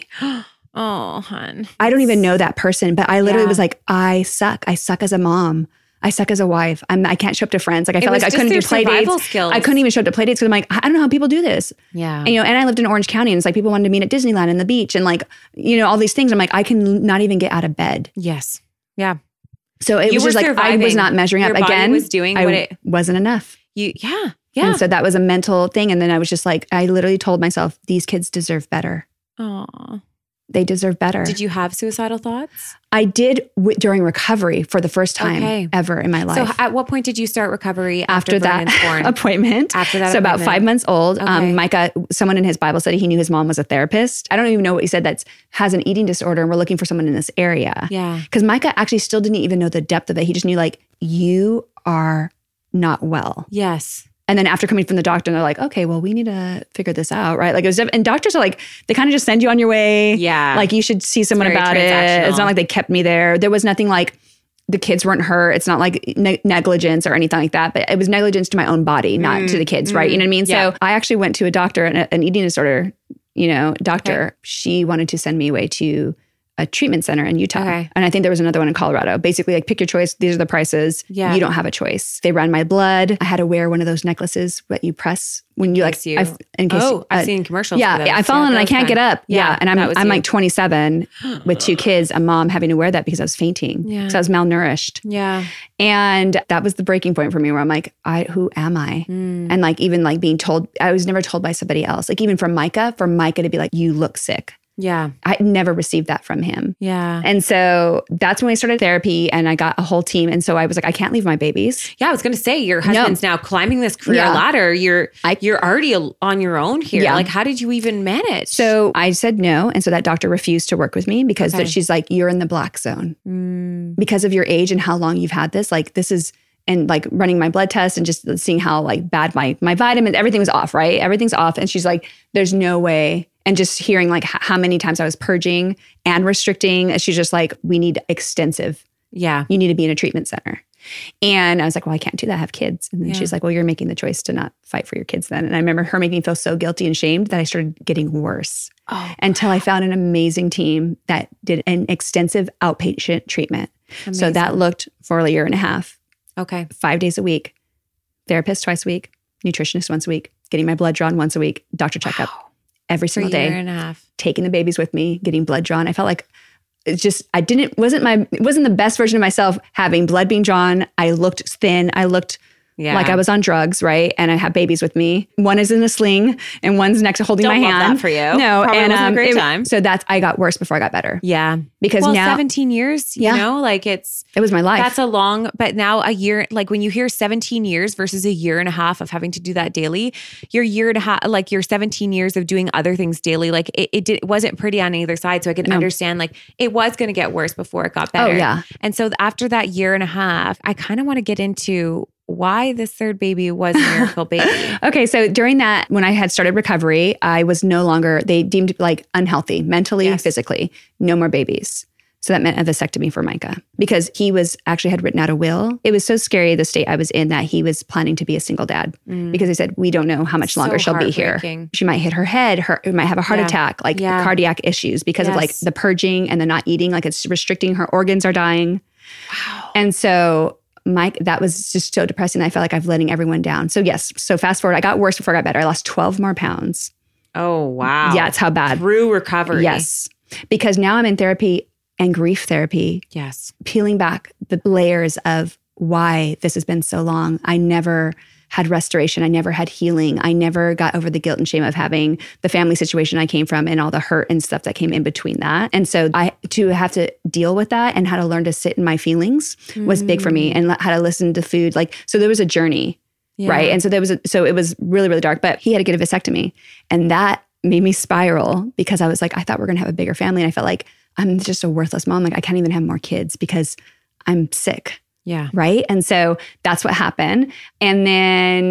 Oh, hun. I don't even know that person, but I literally was like, I suck. I suck as a mom. I suck as a wife. I can't show up to friends. Like I felt like I couldn't do play dates. Skills. I couldn't even show up to play dates because I'm like, I don't know how people do this. Yeah. And, and I lived in Orange County, and it's like people wanted to meet at Disneyland and the beach and like, all these things. I'm like, I can not even get out of bed. Yes. Yeah. So it was just like, surviving. I was not measuring up. Again, was doing what it wasn't enough. Yeah. And so that was a mental thing. And then I was just like, I literally told myself, these kids deserve better. Aw. They deserve better. Did you have suicidal thoughts? I did during recovery for the first time ever in my life. So at what point did you start recovery after that appointment? After that So about 5 months old, Micah, someone in his Bible study, he knew his mom was a therapist. I don't even know what he said that has an eating disorder, and we're looking for someone in this area. Yeah. Because Micah actually still didn't even know the depth of it. He just knew like, you are not well. Yes. And then after coming from the doctor, they're like, okay, well, we need to figure this out, right? Like it was, and doctors are like, they kind of just send you on your way. Yeah. Like you should see someone about it. It's not like they kept me there. There was nothing like the kids weren't hurt. It's not like negligence or anything like that, but it was negligence to my own body, not to the kids, right? You know what I mean? Yeah. So I actually went to a doctor, an eating disorder, doctor. Okay. She wanted to send me away to a treatment center in Utah. Okay. And I think there was another one in Colorado. Basically, like, pick your choice. These are the prices. Yeah. You don't have a choice. They ran my blood. I had to wear one of those necklaces that you press when you like. I've seen commercials. Yeah, I've fallen and I can't get up. Yeah. And I'm like 27 with 2 kids, a mom having to wear that because I was fainting. Yeah. So I was malnourished. Yeah. And that was the breaking point for me where I'm like, who am I? And like, even like being told, I was never told by somebody else. Like even for Micah to be like, you look sick. Yeah. I never received that from him. Yeah. And so that's when I started therapy, and I got a whole team. And so I was like, I can't leave my babies. Yeah. I was going to say, your husband's now climbing this career ladder. You're already on your own here. Yeah. Like, how did you even manage? So I said no. And so that doctor refused to work with me because she's like, you're in the black zone because of your age and how long you've had this. Like this is, and like running my blood test and just seeing how like bad my vitamins, everything was off, right? Everything's off. And she's like, there's no way. And just hearing like how many times I was purging and restricting, she's just like, we need extensive. Yeah. You need to be in a treatment center. And I was like, well, I can't do that. I have kids. And then she's like, well, you're making the choice to not fight for your kids then. And I remember her making me feel so guilty and shamed that I started getting worse until I found an amazing team that did an extensive outpatient treatment. Amazing. So that looked for a year and a half. Okay. 5 days a week, therapist twice a week, nutritionist once a week, getting my blood drawn once a week, doctor checkup every single day. For a year and a half. Taking the babies with me, getting blood drawn. I felt like it wasn't the best version of myself having blood being drawn. I looked thin. I looked like I was on drugs, right? And I have babies with me. One is in a sling and one's next to holding my hand. Don't love that for you. No. Probably wasn't a great time. So I got worse before I got better. Yeah. Because now 17 years, you know, like it was my life. That's a long, but now a year, like when you hear 17 years versus a year and a half of having to do that daily, your year and a half, like your 17 years of doing other things daily, like it wasn't pretty on either side. So I can understand like it was going to get worse before it got better. Oh yeah. And so after that year and a half, I kind of want to get into why this third baby was a miracle baby. Okay, so during that, when I had started recovery, I was no longer, they deemed like unhealthy, mentally, physically, no more babies. So that meant a vasectomy for Micah because he actually had written out a will. It was so scary, the state I was in, that he was planning to be a single dad because they said, we don't know how much longer she'll be here. She might hit her head, might have a heart attack, like cardiac issues because of like the purging and the not eating, like it's restricting, her organs are dying. Wow. And so that was just so depressing. I felt like I'm letting everyone down. So yes, so fast forward, I got worse before I got better. I lost 12 more pounds. Oh, wow. Yeah, it's how bad. Through recovery. Yes. Because now I'm in therapy and grief therapy. Yes. Peeling back the layers of why this has been so long. I never had restoration. I never had healing. I never got over the guilt and shame of having the family situation I came from and all the hurt and stuff that came in between that. And so to have to deal with that and how to learn to sit in my feelings was big for me, and how to listen to food. Like, so there was a journey, right? And so it was really, really dark, but he had to get a vasectomy, and that made me spiral because I was like, I thought we were going to have a bigger family. And I felt like I'm just a worthless mom. Like I can't even have more kids because I'm sick. Yeah. Right. And so that's what happened. And then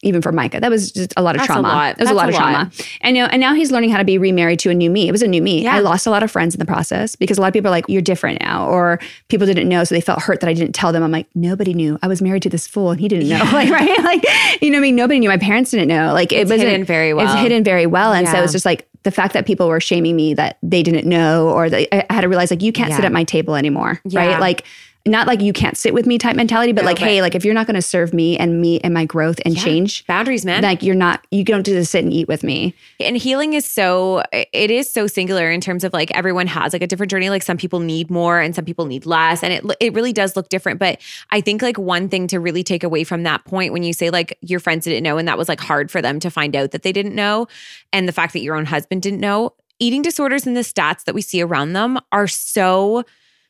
even for Micah. That was just a lot of trauma. It was That's a lot of trauma. And now he's learning how to be remarried to a new me. It was a new me. Yeah. I lost a lot of friends in the process because a lot of people are like, you're different now. Or people didn't know, so they felt hurt that I didn't tell them. I'm like, nobody knew. I was married to this fool and he didn't know. Like, right? Like, you know what I mean? Nobody knew. My parents didn't know. Like, it wasn't hidden very well. It was hidden very well. And so it's just like the fact that people were shaming me that they didn't know, or I had to realize like, you can't sit at my table anymore. Right? Like, not like you can't sit with me type mentality, but hey, like if you're not going to serve me and my growth and change. Boundaries, man. Like you don't just sit and eat with me. And healing is so singular in terms of like everyone has like a different journey. Like some people need more and some people need less. And it really does look different. But I think like one thing to really take away from that point when you say like your friends didn't know and that was like hard for them to find out that they didn't know. And the fact that your own husband didn't know, eating disorders and the stats that we see around them are so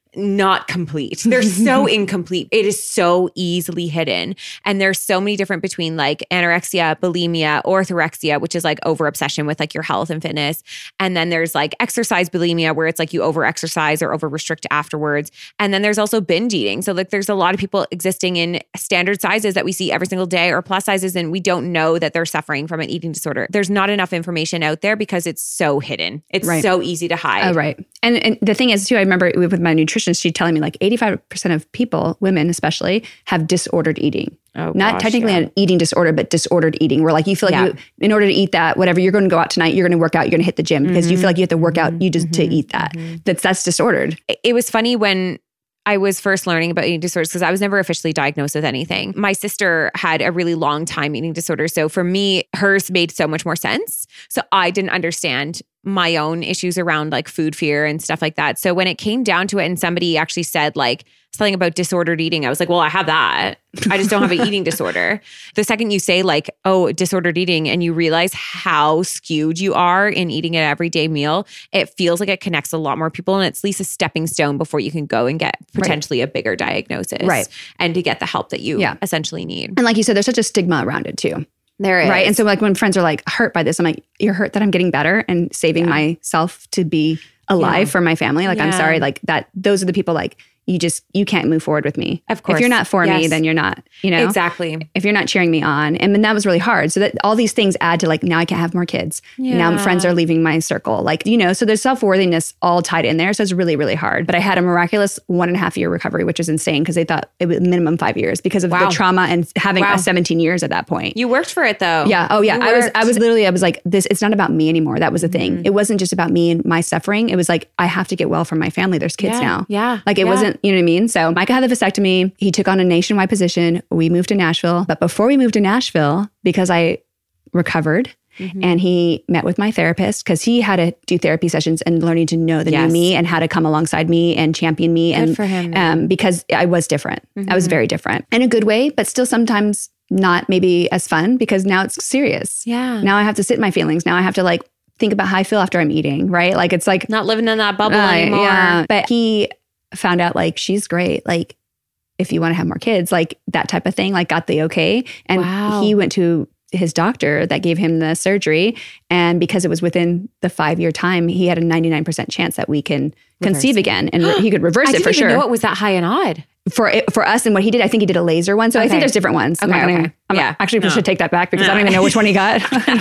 not complete. They're so incomplete. It is so easily hidden. And there's so many different between like anorexia, bulimia, orthorexia, which is like over obsession with like your health and fitness. And then there's like exercise bulimia where it's like you over exercise or over restrict afterwards. And then there's also binge eating. So like there's a lot of people existing in standard sizes that we see every single day or plus sizes, and we don't know that they're suffering from an eating disorder. There's not enough information out there because it's so hidden. It's so easy to hide. Right. And the thing is too, I remember with my nutritionist, she'd telling me like 85% of people, women especially, have disordered eating. Not technically an eating disorder, but disordered eating, where like you feel like in order to eat that, whatever, you're going to go out tonight, you're going to work out, you're going to hit the gym because you feel like you have to work out to eat that. That's disordered. It was funny when I was first learning about eating disorders because I was never officially diagnosed with anything. My sister had a really long time eating disorder. So for me, hers made so much more sense. So I didn't understand my own issues around like food fear and stuff like that. So when it came down to it and somebody actually said like something about disordered eating, I was like, well, I have that. I just don't have an eating disorder. The second you say like, oh, disordered eating, and you realize how skewed you are in eating an everyday meal, it feels like it connects a lot more people. And it's at least a stepping stone before you can go and get potentially a bigger diagnosis. Right. And to get the help that you essentially need. And like you said, there's such a stigma around it too. There is. Right. And so like when friends are like hurt by this, I'm like, you're hurt that I'm getting better and saving myself to be alive for my family. Like, I'm sorry, like that, those are the people like, you can't move forward with me. Of course. If you're not for me, then you're not, you know? Exactly. If you're not cheering me on. And then that was really hard. So that all these things add to like, now I can't have more kids. Yeah. Now friends are leaving my circle. Like, you know, so there's self-worthiness all tied in there. So it's really, really hard. But I had a miraculous 1.5 year recovery, which is insane because they thought it was minimum 5 years because of the trauma and having 17 years at that point. You worked for it though. Yeah. Oh yeah. I was like, this, it's not about me anymore. That was the thing. It wasn't just about me and my suffering. It was like, I have to get well for my family. There's kids now. Yeah. Like it wasn't, you know what I mean? So Micah had the vasectomy. He took on a nationwide position. We moved to Nashville. But before we moved to Nashville, because I recovered and he met with my therapist because he had to do therapy sessions and learning to know the new me and how to come alongside me and champion me. Good for him. Because I was different. I was very different in a good way, but still sometimes not maybe as fun because now it's serious. Yeah. Now I have to sit in my feelings. Now I have to like think about how I feel after I'm eating, right? Like it's like not living in that bubble anymore. Yeah. But he found out like, she's great. Like if you want to have more kids, like that type of thing, like got the okay. And he went to his doctor that gave him the surgery. And because it was within the 5-year time, he had a 99% chance that we can conceive again. And he could reverse it for sure. I didn't know it was that high and odd. For us and what he did, I think he did a laser one. So I think there's different ones. Actually, we should take that back because I don't even know which one he got.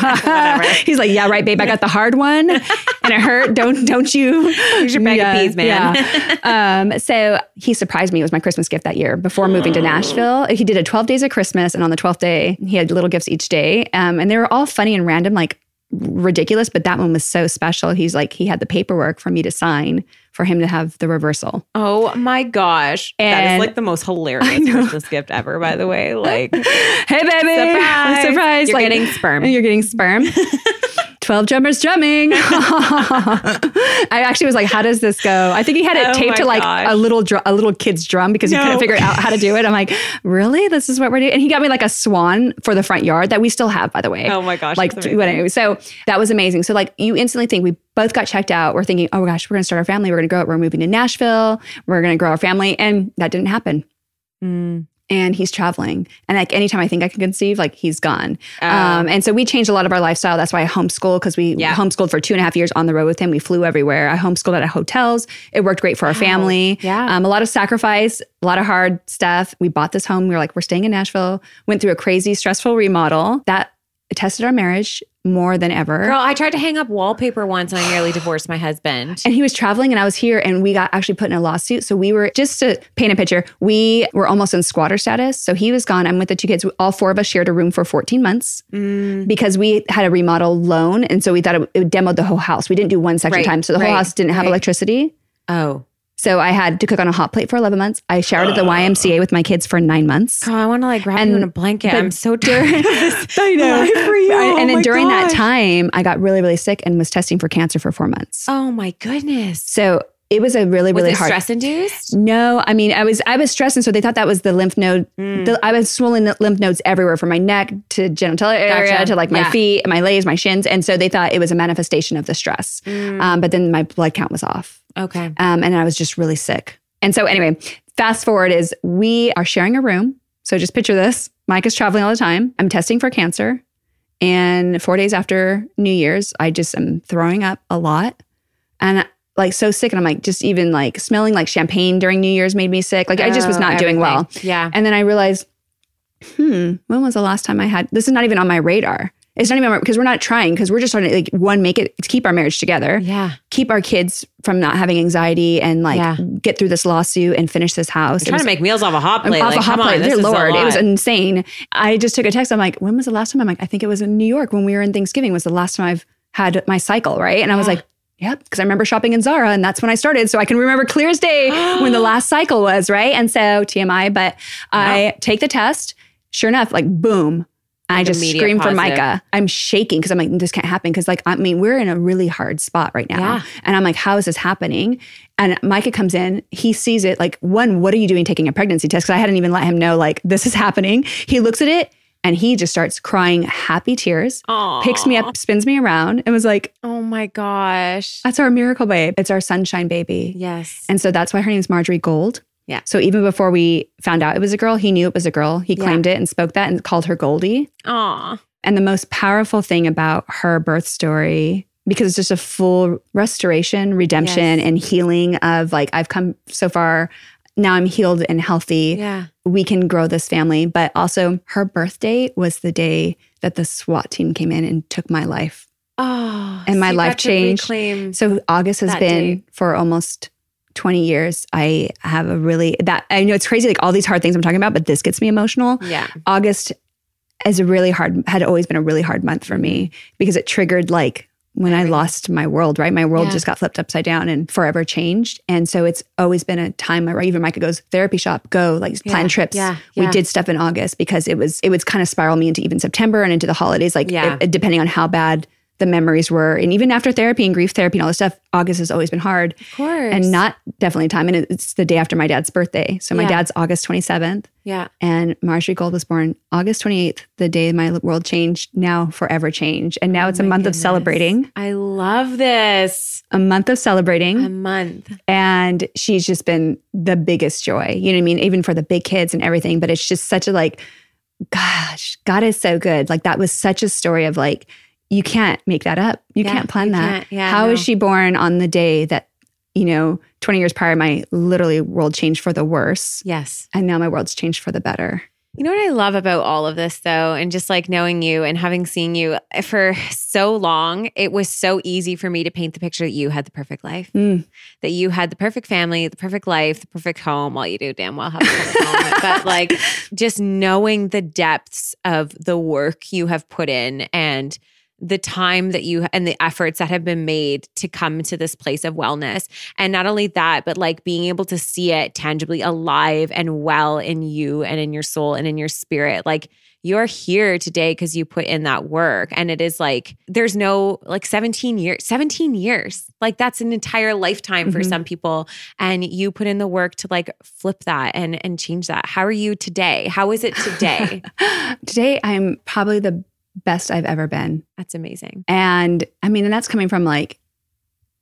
He's like, yeah, right, babe. I got the hard one and it hurt. Don't you? Use your bag of peas, man. Yeah. So he surprised me. It was my Christmas gift that year before moving to Nashville. He did a 12 days of Christmas. And on the 12th day, he had little gifts each day. And they were all funny and random, like ridiculous. But that one was so special. He's like, he had the paperwork for me to sign for him to have the reversal. Oh my gosh. And that is like the most hilarious Christmas gift ever, by the way. Like, hey baby, surprise. You're getting sperm. You're getting sperm. 12 drummers drumming. I actually was like, how does this go? I think he had it taped to like a little kid's drum because he couldn't figure out how to do it. I'm like, really? This is what we're doing? And he got me like a swan for the front yard that we still have, by the way. Oh my gosh. Like, anyway, so that was amazing. So like you instantly think we both got checked out. We're thinking, oh my gosh, we're going to start our family. We're going to grow up. We're moving to Nashville. We're going to grow our family. And that didn't happen. and he's traveling. And like anytime I think I can conceive, like he's gone. And so we changed a lot of our lifestyle. That's why I homeschooled, because we homeschooled for 2.5 years on the road with him. We flew everywhere. I homeschooled at hotels. It worked great for our family. Yeah. A lot of sacrifice, a lot of hard stuff. We bought this home. We were like, we're staying in Nashville. Went through a crazy, stressful remodel. That tested our marriage more than ever. Girl, I tried to hang up wallpaper once and I nearly divorced my husband. And he was traveling and I was here, and we got actually put in a lawsuit. So we were, just to paint a picture, we were almost in squatter status. So he was gone. I'm with the 2 kids. All 4 of us shared a room for 14 months because we had a remodel loan. And so we thought it demoed the whole house. We didn't do one section at a time. So the whole house didn't have electricity. Oh. So I had to cook on a hot plate for 11 months. I showered at the YMCA with my kids for 9 months. Girl, I want to like wrap you in a blanket. I'm so tired. I know. For you. And then during that time, I got really, really sick and was testing for cancer for 4 months. Oh my goodness. So it was a really, really hard. Was it stress induced? No, I mean, I was stressed. And so they thought that was the lymph node. I was swollen lymph nodes everywhere from my neck to genitalia area to like my feet, my legs, my shins. And so they thought it was a manifestation of the stress. But then my blood count was off. Okay. And I was just really sick. And so anyway, fast forward is we are sharing a room. So just picture this. Mike is traveling all the time. I'm testing for cancer. And 4 days after New Year's, I just am throwing up a lot. And like so sick. And I'm like, just even like smelling like champagne during New Year's made me sick. Like I just was not doing well. Yeah. And then I realized, when was the last time I had, this is not even on my radar. It's not even because we're not trying, because we're just trying to like make it to keep our marriage together. Yeah. Keep our kids from not having anxiety and like get through this lawsuit and finish this house. You're trying to make meals off a hot plate. Off a hot plate. Dear Lord, it was insane. I just took a text. I'm like, when was the last time? I'm like, I think it was in New York when we were in Thanksgiving was the last time I've had my cycle, right? And I was like, yep, because I remember shopping in Zara and that's when I started. So I can remember clear as day when the last cycle was, right? And so TMI, but I take the test. Sure enough, like boom. I just screamed for Micah. I'm shaking because I'm like, this can't happen. Because like, I mean, we're in a really hard spot right now. Yeah. And I'm like, how is this happening? And Micah comes in, he sees it like, one, what are you doing taking a pregnancy test? Because I hadn't even let him know like this is happening. He looks at it and he just starts crying happy tears, picks me up, spins me around and was like, oh my gosh. That's our miracle babe. It's our sunshine baby. Yes. And so that's why her name's Marjorie Gold. Yeah. So even before we found out it was a girl, he knew it was a girl. He claimed it and spoke that and called her Goldie. Aw. And the most powerful thing about her birth story, because it's just a full restoration, redemption, and healing of like, I've come so far, now I'm healed and healthy. Yeah. We can grow this family. But also her birthday was the day that the SWAT team came in and took my life. Oh. And my life changed. So August has been for almost 20 years. I have a really, that I know it's crazy, like all these hard things I'm talking about, but this gets me emotional. Yeah. August is had always been a really hard month for me because it triggered like when I lost my world, right? My world just got flipped upside down and forever changed. And so it's always been a time where even Micah goes, therapy shop, go, like plan trips. Yeah. We did stuff in August because it would kind of spiral me into even September and into the holidays, like depending on how bad the memories were. And even after therapy and grief therapy and all this stuff, August has always been hard. Of course. And not definitely a time. And it's the day after my dad's birthday. So my dad's August 27th. Yeah. And Marjorie Gold was born August 28th, the day my world changed, now forever changed. And now it's a month of celebrating. I love this. A month of celebrating. A month. And she's just been the biggest joy. You know what I mean? Even for the big kids and everything. But it's just such a like, gosh, God is so good. Like that was such a story of like, you can't make that up. You can't plan that. How is she born on the day that, 20 years prior, my literally world changed for the worse. Yes. And now my world's changed for the better. You know what I love about all of this though, and just like knowing you and having seen you for so long, it was so easy for me to paint the picture that you had the perfect life, that you had the perfect family, the perfect life, the perfect home. Well, you do damn well have a perfect home, but like just knowing the depths of the work you have put in and the time that you and the efforts that have been made to come to this place of wellness. And not only that, but like being able to see it tangibly alive and well in you and in your soul and in your spirit. Like you're here today because you put in that work. And it is like, there's no like 17 years. Like that's an entire lifetime for some people. And you put in the work to like flip that and change that. How are you today? How is it today? Today, I'm probably the best I've ever been. That's amazing. And I mean, and that's coming from like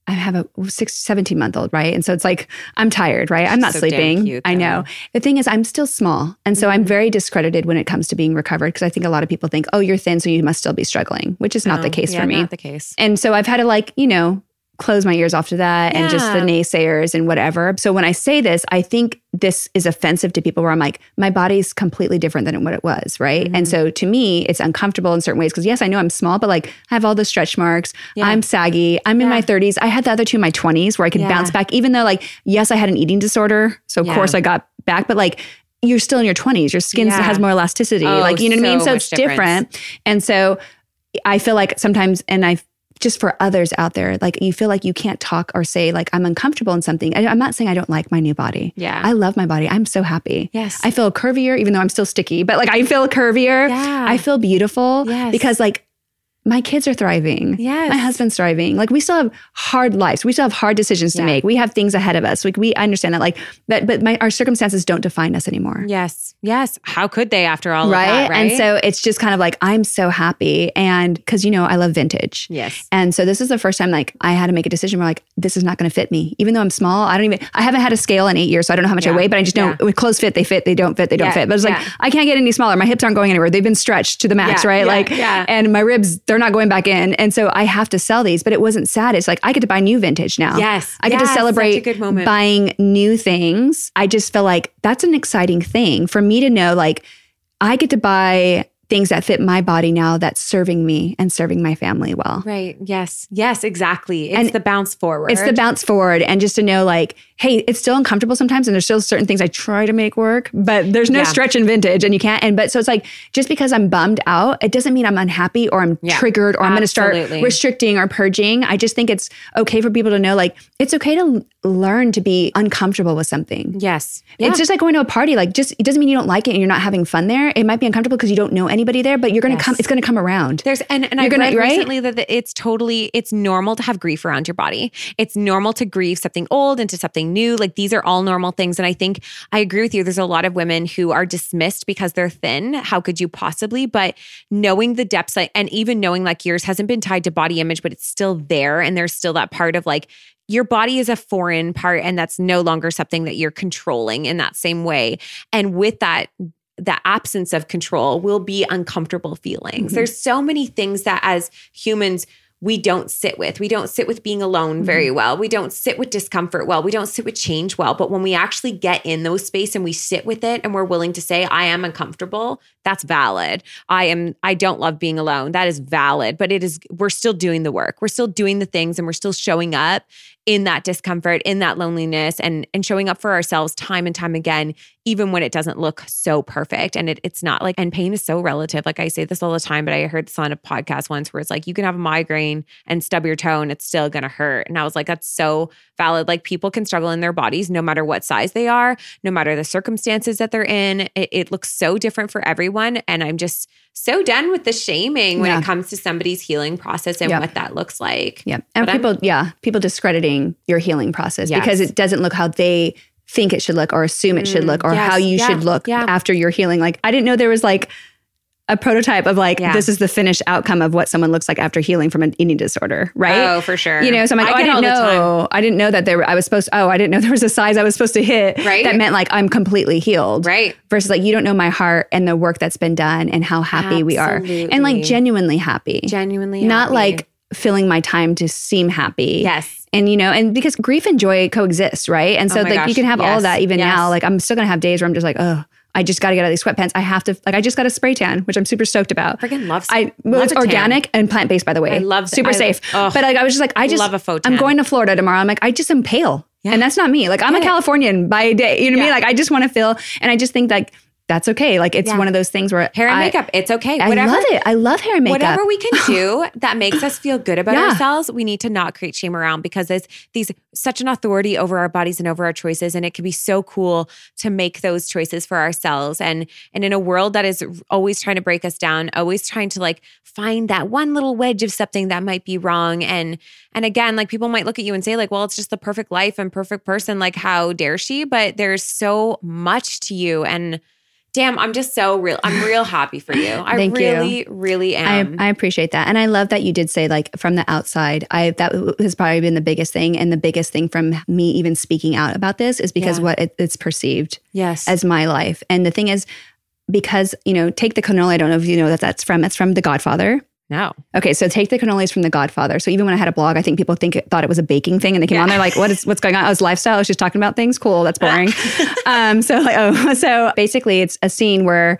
I have a 17-month-old, right? And so it's like, I'm tired, right? I'm not sleeping. Cute, I know. The thing is, I'm still small. And so I'm very discredited when it comes to being recovered because I think a lot of people think, oh, you're thin, so you must still be struggling, which is not the case for me. Not the case. And so I've had to like, close my ears off to that and just the naysayers and whatever. So when I say this, I think this is offensive to people where I'm like, my body's completely different than what it was, right? And so to me, it's uncomfortable in certain ways because yes, I know I'm small, but like I have all the stretch marks. I'm saggy. I'm in my 30s. I had the other two in my 20s where I could bounce back, even though like, yes, I had an eating disorder. So of course I got back, but like, you're still in your 20s. Your skin has more elasticity. Like, you know what I mean? So it's different. And so I feel like sometimes, and just for others out there, like you feel like you can't talk or say like, I'm uncomfortable in something. I'm not saying I don't like my new body. Yeah. I love my body. I'm so happy. Yes. I feel curvier, even though I'm still sticky, but like I feel curvier. Yeah. I feel beautiful because like my kids are thriving. Yes. My husband's thriving. Like we still have hard lives. We still have hard decisions to make. We have things ahead of us. Like we understand that like, but our circumstances don't define us anymore. Yes. Yes. How could they after all of that, right? And so it's just kind of like, I'm so happy. And because, I love vintage. Yes. And so this is the first time like I had to make a decision where like, this is not going to fit me. Even though I'm small, I haven't had a scale in 8 years. So I don't know how much I weigh, but I just know with clothes fit, they fit, they don't fit, they don't fit. But it's like, I can't get any smaller. My hips aren't going anywhere. They've been stretched to the max, right? And my ribs, they're not going back in. And so I have to sell these, but it wasn't sad. It's like, I get to buy new vintage now. Yes. I get to celebrate buying new things. I just feel like that's an exciting thing for me to know, like, I get to buy things that fit my body now that's serving me and serving my family well. Right. Yes. Yes, exactly. It's the bounce forward. It's the bounce forward. And just to know like, hey, it's still uncomfortable sometimes. And there's still certain things I try to make work, but there's no stretch in vintage and you can't. But so it's like, just because I'm bummed out, it doesn't mean I'm unhappy or I'm triggered or I'm going to start restricting or purging. I just think it's okay for people to know like, it's okay to learn to be uncomfortable with something. Yes. It's just like going to a party. Like it doesn't mean you don't like it and you're not having fun there. It might be uncomfortable because you don't know anybody there, but you're going to come, it's going to come around. And I read recently that it's normal to have grief around your body. It's normal to grieve something old into something new. Like these are all normal things. And I think I agree with you. There's a lot of women who are dismissed because they're thin. How could you possibly? But knowing the depths, and even knowing like yours hasn't been tied to body image, but it's still there. And there's still that part of like, your body is a foreign part and that's no longer something that you're controlling in that same way. And with that, the absence of control will be uncomfortable feelings. Mm-hmm. There's so many things that as humans, we don't sit with. We don't sit with being alone very well. We don't sit with discomfort well. We don't sit with change well. But when we actually get in those space and we sit with it and we're willing to say, I am uncomfortable, that's valid. I don't love being alone. That is valid. But we're still doing the work. We're still doing the things and we're still showing up in that discomfort, in that loneliness, and showing up for ourselves time and time again, even when it doesn't look so perfect. And it's not like, and pain is so relative. Like I say this all the time, but I heard this on a podcast once where it's like, you can have a migraine and stub your toe and it's still going to hurt. And I was like, that's so valid. Like people can struggle in their bodies no matter what size they are, no matter the circumstances that they're in. It looks so different for everyone. And I'm just so done with the shaming when it comes to somebody's healing process and what that looks like. Yeah. And people discrediting your healing process because it doesn't look how they think it should look or assume it should look or how you should look after your healing. Like I didn't know there was like a prototype of like, this is the finished outcome of what someone looks like after healing from an eating disorder, right? Oh, for sure. So I'm like, I didn't know that I didn't know there was a size I was supposed to hit that meant like I'm completely healed. Right. Versus like, you don't know my heart and the work that's been done and how happy we are. And like genuinely happy. Not like filling my time to seem happy. Yes. And, and because grief and joy coexist, right? And so like you can have all of that even now. Like I'm still going to have days where I'm just like, oh, I just got to get out of these sweatpants. I have to, like, I just got a spray tan, which I'm super stoked about. Freaking love. It's organic and plant-based, by the way. I love super safe. But like, I was just like, I love a faux tan. I'm going to Florida tomorrow. I'm like, I just am pale. Yeah. And that's not me. Like I'm a Californian by day, you know what I mean? Like I just want to feel, and I just think like, that's okay. Like it's one of those things where hair and makeup, it's okay. I love it. I love hair and makeup. Whatever we can do that makes us feel good about ourselves, we need to not create shame around because there's such an authority over our bodies and over our choices. And it can be so cool to make those choices for ourselves. And in a world that is always trying to break us down, always trying to like find that one little wedge of something that might be wrong. And again, like people might look at you and say like, well, it's just the perfect life and perfect person. Like how dare she? But there's so much to you. And Damn, I'm just so real. I'm real happy for you. I really am. I appreciate that. And I love that you did say like from the outside, that has probably been the biggest thing. And the biggest thing from me even speaking out about this is because what it's perceived as my life. And the thing is, because, Take the Cannoli, I don't know if you know that's from The Godfather. No. Okay, so Take the Cannoli is from The Godfather. So even when I had a blog, I think people thought it was a baking thing, and they came on there like, what's going on? Oh, it's lifestyle. It's just talking about things. Cool. That's boring. So basically, it's a scene where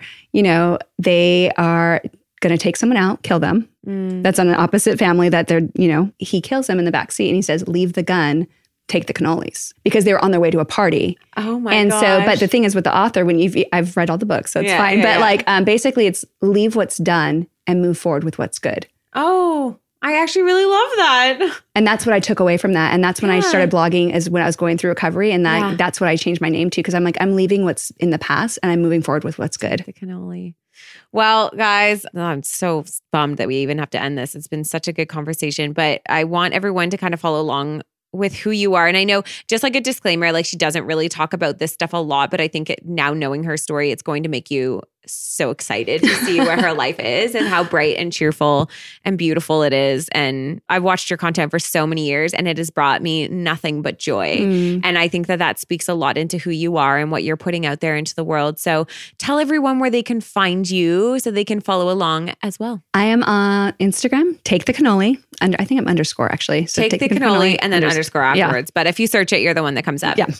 they are going to take someone out, kill them. That's on an opposite family that they're he kills them in the backseat, and he says, "Leave the gun. Take the cannolis," because they were on their way to a party. Oh my gosh. But the thing is with the author, I've read all the books, so it's fine. But basically, it's leave what's done and move forward with what's good. Oh, I actually really love that. And that's what I took away from that. And that's when I started blogging, is when I was going through recovery. And that's what I changed my name to, because I'm like, I'm leaving what's in the past and I'm moving forward with what's good. The cannoli. Well, guys, I'm so bummed that we even have to end this. It's been such a good conversation, but I want everyone to kind of follow along with who you are. And I know, just like a disclaimer, like she doesn't really talk about this stuff a lot, but I think now knowing her story, it's going to make you so excited to see where her life is and how bright and cheerful and beautiful it is. And I've watched your content for so many years, and it has brought me nothing but joy. And I think that speaks a lot into who you are and what you're putting out there into the world. So tell everyone where they can find you so they can follow along as well. I am on Instagram, Take the Cannoli. I think I'm underscore actually. So Take the Cannoli and then underscore afterwards. Yeah. But if you search it, you're the one that comes up. Yeah.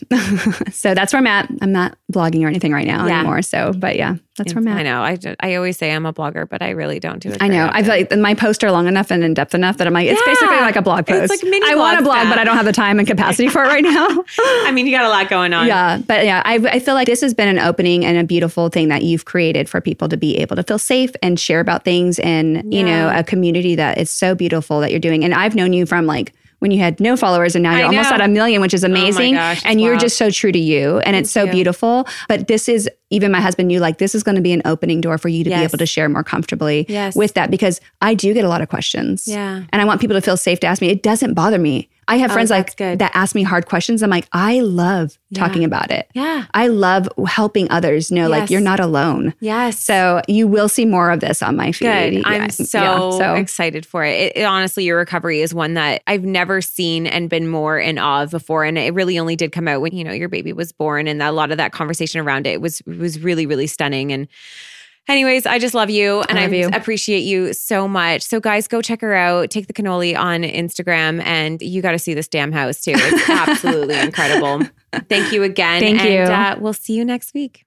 So that's where I'm at. I'm not blogging or anything right now anymore. So, but yeah, that's where I'm at. I know. I always say I'm a blogger, but I really don't do it. I know. I feel like my posts are long enough and in depth enough that I'm like, it's basically like a blog post. It's like mini I want to blog, but I don't have the time and capacity for it right now. I mean, you got a lot going on. Yeah. But yeah, I feel like this has been an opening and a beautiful thing that you've created for people to be able to feel safe and share about things, and, a community that is so beautiful that you're doing. And I've known you from like when you had no followers, and now you're almost at 1 million, which is amazing. Oh my gosh, and you're just so true to you. And it's so beautiful. But this is, even my husband knew, like, this is going to be an opening door for you to be able to share more comfortably with that, because I do get a lot of questions. Yeah. And I want people to feel safe to ask me. It doesn't bother me. I have friends that ask me hard questions. I'm like, I love talking about it. Yeah. I love helping others know, like, you're not alone. Yes. So you will see more of this on my feed. Good. I'm so excited for it. Honestly, your recovery is one that I've never seen and been more in awe of before. And it really only did come out when, your baby was born, and a lot of that conversation around it was really, really stunning. And anyways, I just love you, and I appreciate you so much. So guys, go check her out. Take the Cannoli on Instagram, and you got to see this damn house too. It's absolutely incredible. Thank you again. Thank you. We'll see you next week.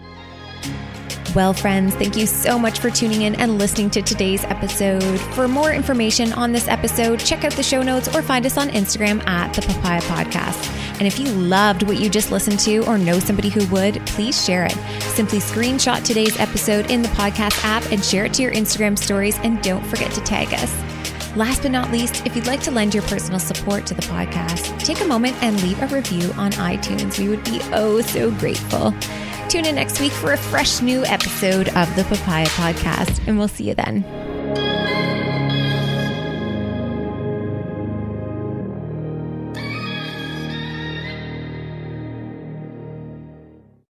Well, friends, thank you so much for tuning in and listening to today's episode. For more information on this episode, check out the show notes or find us on Instagram at The Papaya Podcast. And if you loved what you just listened to or know somebody who would, please share it. Simply screenshot today's episode in the podcast app and share it to your Instagram stories, and don't forget to tag us. Last but not least, if you'd like to lend your personal support to the podcast, take a moment and leave a review on iTunes. We would be so grateful. Tune in next week for a fresh new episode of the Papaya Podcast, and we'll see you then.